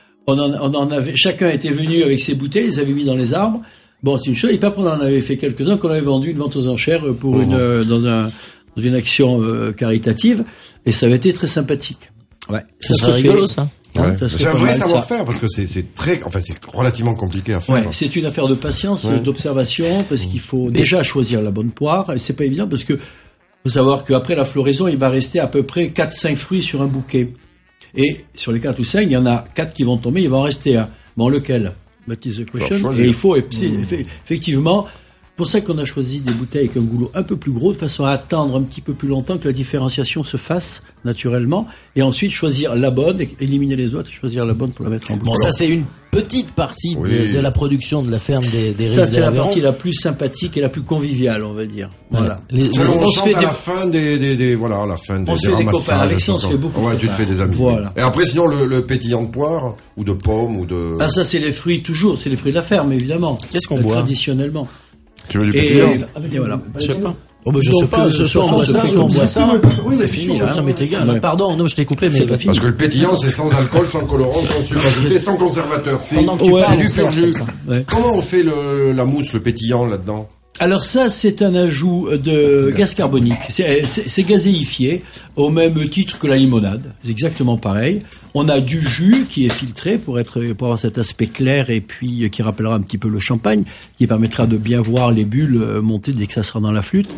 chacun était venu avec ses bouteilles, les avait mis dans les arbres. Bon, c'est une chose. Et puis après, on en avait fait quelques-uns qu'on avait vendu une vente aux enchères pour dans une action caritative, et ça avait été très sympathique. Ouais, ça serait rigolo, ça. Ouais. C'est un vrai savoir-faire, parce que c'est relativement compliqué à faire. Ouais, c'est une affaire de patience, d'observation, parce qu'il faut déjà choisir la bonne poire, et c'est pas évident, parce que faut savoir qu'après la floraison, il va rester à peu près 4-5 fruits sur un bouquet. Et sur les 4 ou 5, il y en a 4 qui vont tomber, il va en rester un. Bon, lequel? That is the question. Et il faut, effectivement, c'est pour ça qu'on a choisi des bouteilles avec un goulot un peu plus gros, de façon à attendre un petit peu plus longtemps que la différenciation se fasse naturellement, et ensuite choisir la bonne, éliminer les autres, choisir la bonne pour la mettre en bouteille. Bon, ça c'est une petite partie de la production de la ferme des rives de l'Aveyron. Ça c'est la partie la plus sympathique et la plus conviviale, on va dire. Voilà. On se fait à la fin des ramassages. Avec ça, on se fait beaucoup. Ouais, tu te fais des amis. Voilà. Et après, sinon, le pétillant de poire, ou de pomme, ou de... Ah, ça c'est les fruits, toujours, c'est les fruits de la ferme, évidemment. Qu'est-ce qu'on boit? Traditionnellement. Tu veux du pétillant? Et voilà. Je sais pas. Oh bah je sais pas, ce soir on boit ça, c'est fini là, ça m'est égal. Pardon, non, je t'ai coupé, mais c'est fini. Parce que le pétillant, c'est sans alcool, sans colorant, sans sucre ajouté, sans conservateur. C'est du pur jus. Comment on fait la mousse, le pétillant là-dedans? Alors ça, c'est un ajout de gaz carbonique. C'est gazéifié, au même titre que la limonade. C'est exactement pareil. On a du jus qui est filtré pour avoir cet aspect clair, et puis qui rappellera un petit peu le champagne, qui permettra de bien voir les bulles monter dès que ça sera dans la flûte.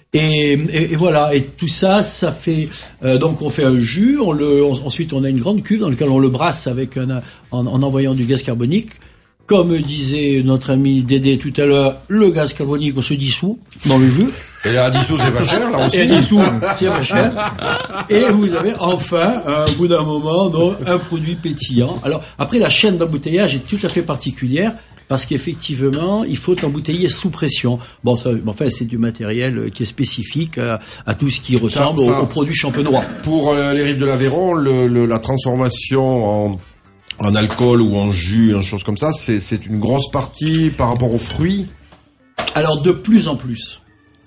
Et voilà. Et tout ça, ça fait donc on fait un jus. Ensuite, on a une grande cuve dans laquelle on le brasse avec en envoyant du gaz carbonique. Comme disait notre ami Dédé tout à l'heure, le gaz carbonique, on se dissout dans le jus. Et la dissout, c'est pas cher, là aussi. Et la dissout, c'est pas cher. Et vous avez enfin, au bout d'un moment, donc, un produit pétillant. Alors, après, la chaîne d'embouteillage est tout à fait particulière, parce qu'effectivement, il faut embouteiller sous pression. Bon, ça, enfin, c'est du matériel qui est spécifique à tout ce qui ressemble aux produits champenois. Pour les rives de l'Aveyron, la transformation en alcool ou en jus, en choses comme ça, c'est une grosse partie par rapport aux fruits. Alors de plus en plus.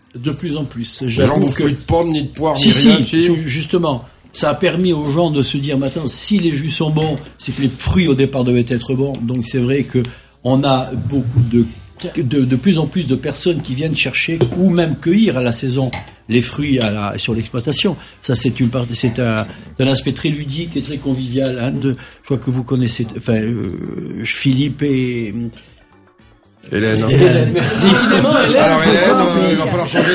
Genre vos fruits de pomme, ni de poire, ni rien. Si, justement, ça a permis aux gens de se dire, maintenant, si les jus sont bons, c'est que les fruits au départ devaient être bons. Donc c'est vrai que on a beaucoup de plus en plus de personnes qui viennent chercher ou même cueillir à la saison les fruits sur l'exploitation. Ça, c'est un aspect très ludique et très convivial. Hein, je crois que vous connaissez, Philippe et Hélène. Merci. Décidément, Hélène. Alors Hélène, il va falloir changer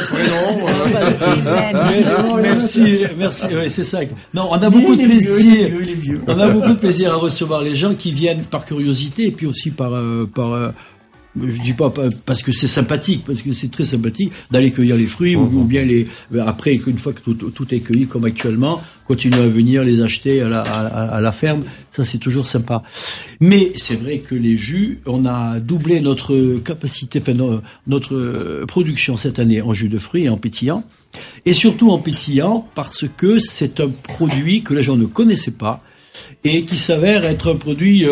de prénom. Merci. Ouais, c'est ça. Non, on a beaucoup de plaisir. On a beaucoup de plaisir à recevoir les gens qui viennent par curiosité et puis aussi par je dis pas parce que c'est sympathique, parce que c'est très sympathique d'aller cueillir les fruits ou bien après, une fois que tout est cueilli comme actuellement, continuer à venir les acheter à la ferme. Ça, c'est toujours sympa. Mais c'est vrai que les jus, on a doublé notre capacité, notre production cette année en jus de fruits et en pétillant. Et surtout en pétillant parce que c'est un produit que les gens ne connaissaient pas et qui s'avère être un produit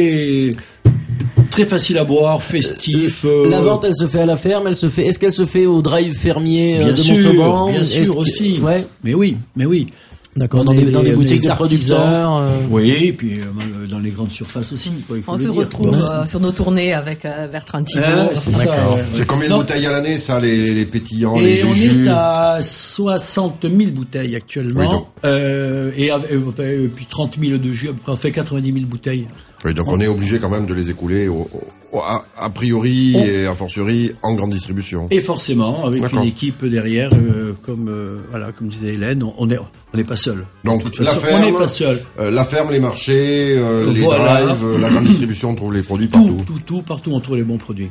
très facile à boire, festif. La vente, elle se fait à la ferme, est-ce qu'elle se fait au drive fermier de Montauban? Bien sûr, aussi. Ouais. Mais oui. D'accord, dans les boutiques de producteurs. Oui, et puis dans les grandes surfaces aussi. On se retrouve sur nos tournées avec Bertrand Thibault. C'est ça. C'est combien de bouteilles à l'année, ça, les pétillants, et les on jus? est à 60 000 bouteilles actuellement. Et puis 30 000 de jus, après on fait 90 000 bouteilles. Oui, donc on est obligé quand même de les écouler a priori et a fortiori en grande distribution. Et forcément, avec D'accord. une équipe derrière, comme disait Hélène, on n'est pas seul. Donc De toute la façon, ferme, on n'est pas seul. la ferme, les marchés, les Voilà. drives, la grande distribution, on trouve les produits partout. Tout, partout on trouve les bons produits.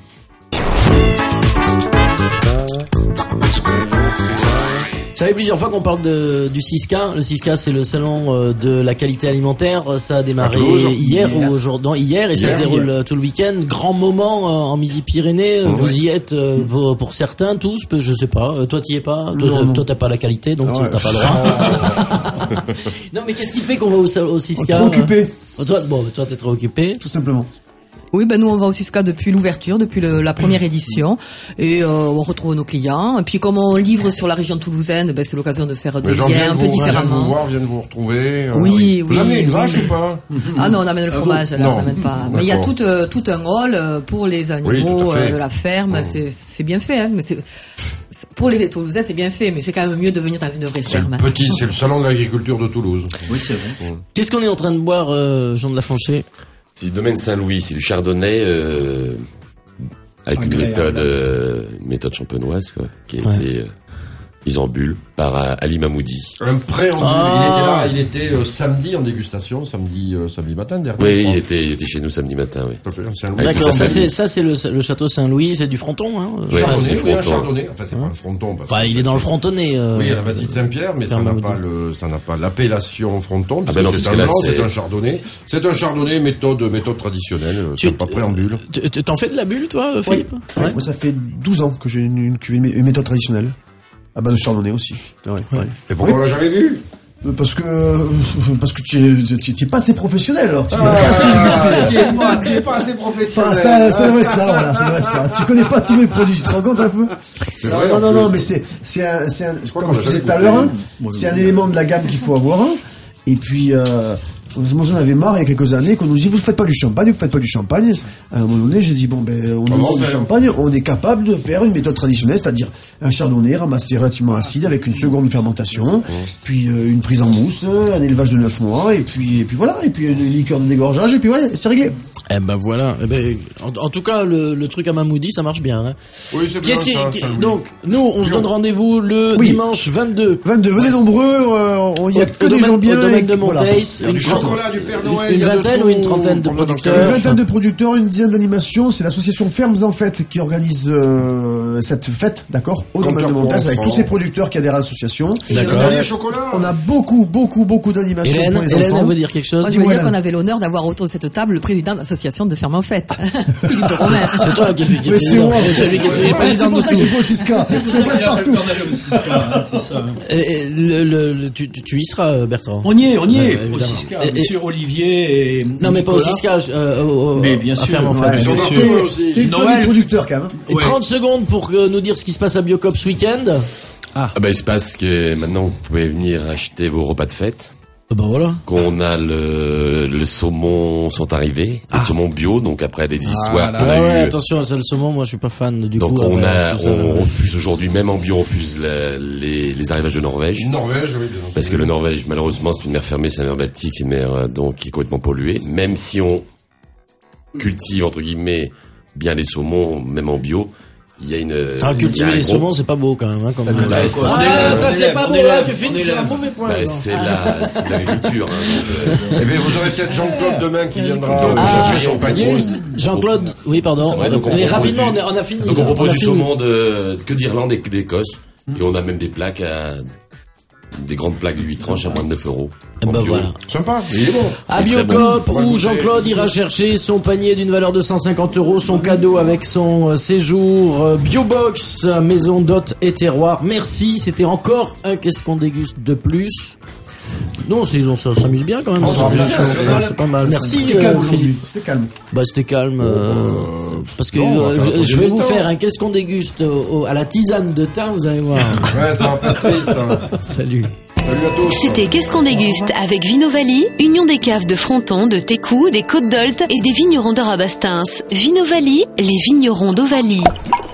Ça fait plusieurs fois qu'on parle du CISCA. Le CISCA, c'est le salon de la qualité alimentaire. Ça a démarré hier ou aujourd'hui, hier, et ça se déroule tout le week-end. Grand moment en Midi-Pyrénées. Vous y êtes pour certains, tous. Je sais pas. Toi, t'y es pas. Toi, t'as pas la qualité, donc t'as pas le droit. Non, mais qu'est-ce qui fait qu'on va au CISCA? Trop occupé. Toi, t'es trop occupé. Tout simplement. Oui, nous on va au CISCA depuis l'ouverture, depuis la première édition, et on retrouve nos clients. Et puis comme on livre sur la région toulousaine, c'est l'occasion de faire des liens un peu différemment. Viennent vous retrouver. Oui. Vous amenez une vache ou pas? Ah non, on amène le fromage, là, on n'amène pas. Mais il y a tout un hall pour les animaux de la ferme. C'est bien fait, hein. Mais pour les Toulousains, c'est bien fait, mais c'est quand même mieux de venir dans une vraie ferme. C'est le salon de l'agriculture de Toulouse. Oui, c'est vrai. Qu'est-ce qu'on est en train de boire, Jean de la Franchée? C'est le domaine Saint-Louis, c'est du chardonnay avec une méthode champenoise quoi, qui a été mise en bulle par Ali Mahmoudi. Un prêt en bulle. Il était samedi en dégustation, samedi matin dernier. Oui, il était chez nous samedi matin, oui. D'accord, ça c'est le château Saint-Louis, c'est du fronton, hein. Oui, c'est du fronton. Un chardonnay. Enfin, c'est pas un fronton. Il est dans le frontonné. Oui, à la Bastide Saint-Pierre, mais ça n'a pas l'appellation fronton. Ah ben non, c'est un blanc, c'est un chardonnay. C'est un chardonnay méthode traditionnelle. C'est pas prêt en bulle. T'en fais de la bulle, toi, Philippe? Ouais. Moi, ça fait 12 ans que j'ai une cuvée, une méthode traditionnelle. À base de chardonnay aussi. Ouais. Et pourquoi on l'a jamais vu? Parce que tu es pas assez professionnel, alors. Tu es pas assez professionnel. Ça doit être ça, voilà, ça doit être ça. Tu connais pas tous mes produits, tu te rends compte un peu? Non, mais c'est un, comme je disais tout à l'heure, c'est un élément de la gamme qu'il faut avoir, et puis, moi j'en avais marre il y a quelques années qu'on nous dit vous faites pas du champagne. À un moment donné j'ai dit on nous dit du champagne, on est capable de faire une méthode traditionnelle, c'est-à-dire un chardonnay ramassé relativement acide avec une seconde fermentation, puis une prise en mousse, un élevage de 9 mois, et puis voilà, et puis une liqueur de dégorgeage, et puis ouais, c'est réglé. Eh ben voilà. En tout cas, le truc à Mahmoudi, ça marche bien. Hein. Oui, c'est bien. Donc, nous, on se donne rendez-vous le dimanche 22. Venez nombreux. Il y a que des gens bien. Au domaine de Monteils. Du chocolat, du Père Noël. Une vingtaine ou une trentaine de producteurs. Une vingtaine de producteurs, une dizaine d'animations. C'est l'association Fermes en Fête qui organise cette fête, d'accord, au domaine de Monteils, avec tous ces producteurs qui adhèrent à l'association. D'accord. On a beaucoup d'animations pour les enfants. Hélène, elle veut dire quelque chose. Je veux dire qu'on avait l'honneur d'avoir autour de cette table le président de l'association de Fermes en Fête. Philippe de Romain. C'est toi qui es Mais c'est moi. C'est lui qui est président de tout. C'est pour le CISCA. C'est partout. C'est ça. Tu y seras, Bertrand. On y est, au CISCA. Monsieur Olivier et non, mais pas au CISCA. Mais bien sûr. C'est une famille de producteurs, quand même. Et 30 secondes pour nous dire ce qui se passe à Biocop ce week-end. Il se passe que maintenant vous pouvez venir acheter vos repas de fête. Voilà. Qu'on a le saumon sont arrivés, les saumons bio, donc après des histoires. Attention, le saumon, moi je suis pas fan du coup. Donc on refuse aujourd'hui, même en bio, on refuse les arrivages de Norvège. Norvège, oui, bien sûr. Parce que le Norvège, malheureusement, c'est une mer fermée, c'est une mer Baltique, c'est une mer donc qui est complètement polluée. Même si on cultive entre guillemets bien les saumons, même en bio. Il y a une. Cultiver les saumons, c'est pas beau quand même. Hein, comme ça c'est pas beau. Là, tu finis sur un mauvais point. C'est l'agriculture. Eh bien, vous aurez peut-être Jean-Claude demain qui viendra chercher son panier. Jean-Claude, oui, pardon. Mais rapidement, on a fini. Donc on propose du saumon que d'Irlande et d'Écosse, et on a même des plaques des grandes plaques de 8 tranches à moins de 9 €. Voilà. Sympa, il est bon. À Biocop, où Jean-Claude ira chercher son panier d'une valeur de 150 €, son cadeau avec son séjour Biobox, maison d'hôtes et terroir. Merci, c'était encore un Qu'est-ce qu'on déguste de plus. Non, on s'amuse bien quand même. C'est pas mal. Merci. C'était calme aujourd'hui. C'était calme. C'était calme. Parce que je vais vous faire un Qu'est-ce qu'on déguste à la tisane de thym, vous allez voir. Ouais, ça va pas triste. Salut. Salut à tous. C'était Qu'est-ce qu'on déguste avec Vinovaly, union des caves de Fronton, de Técou, des Côtes d'Olt et des vignerons de Rabastens. Vinovaly, les vignerons d'Ovalie.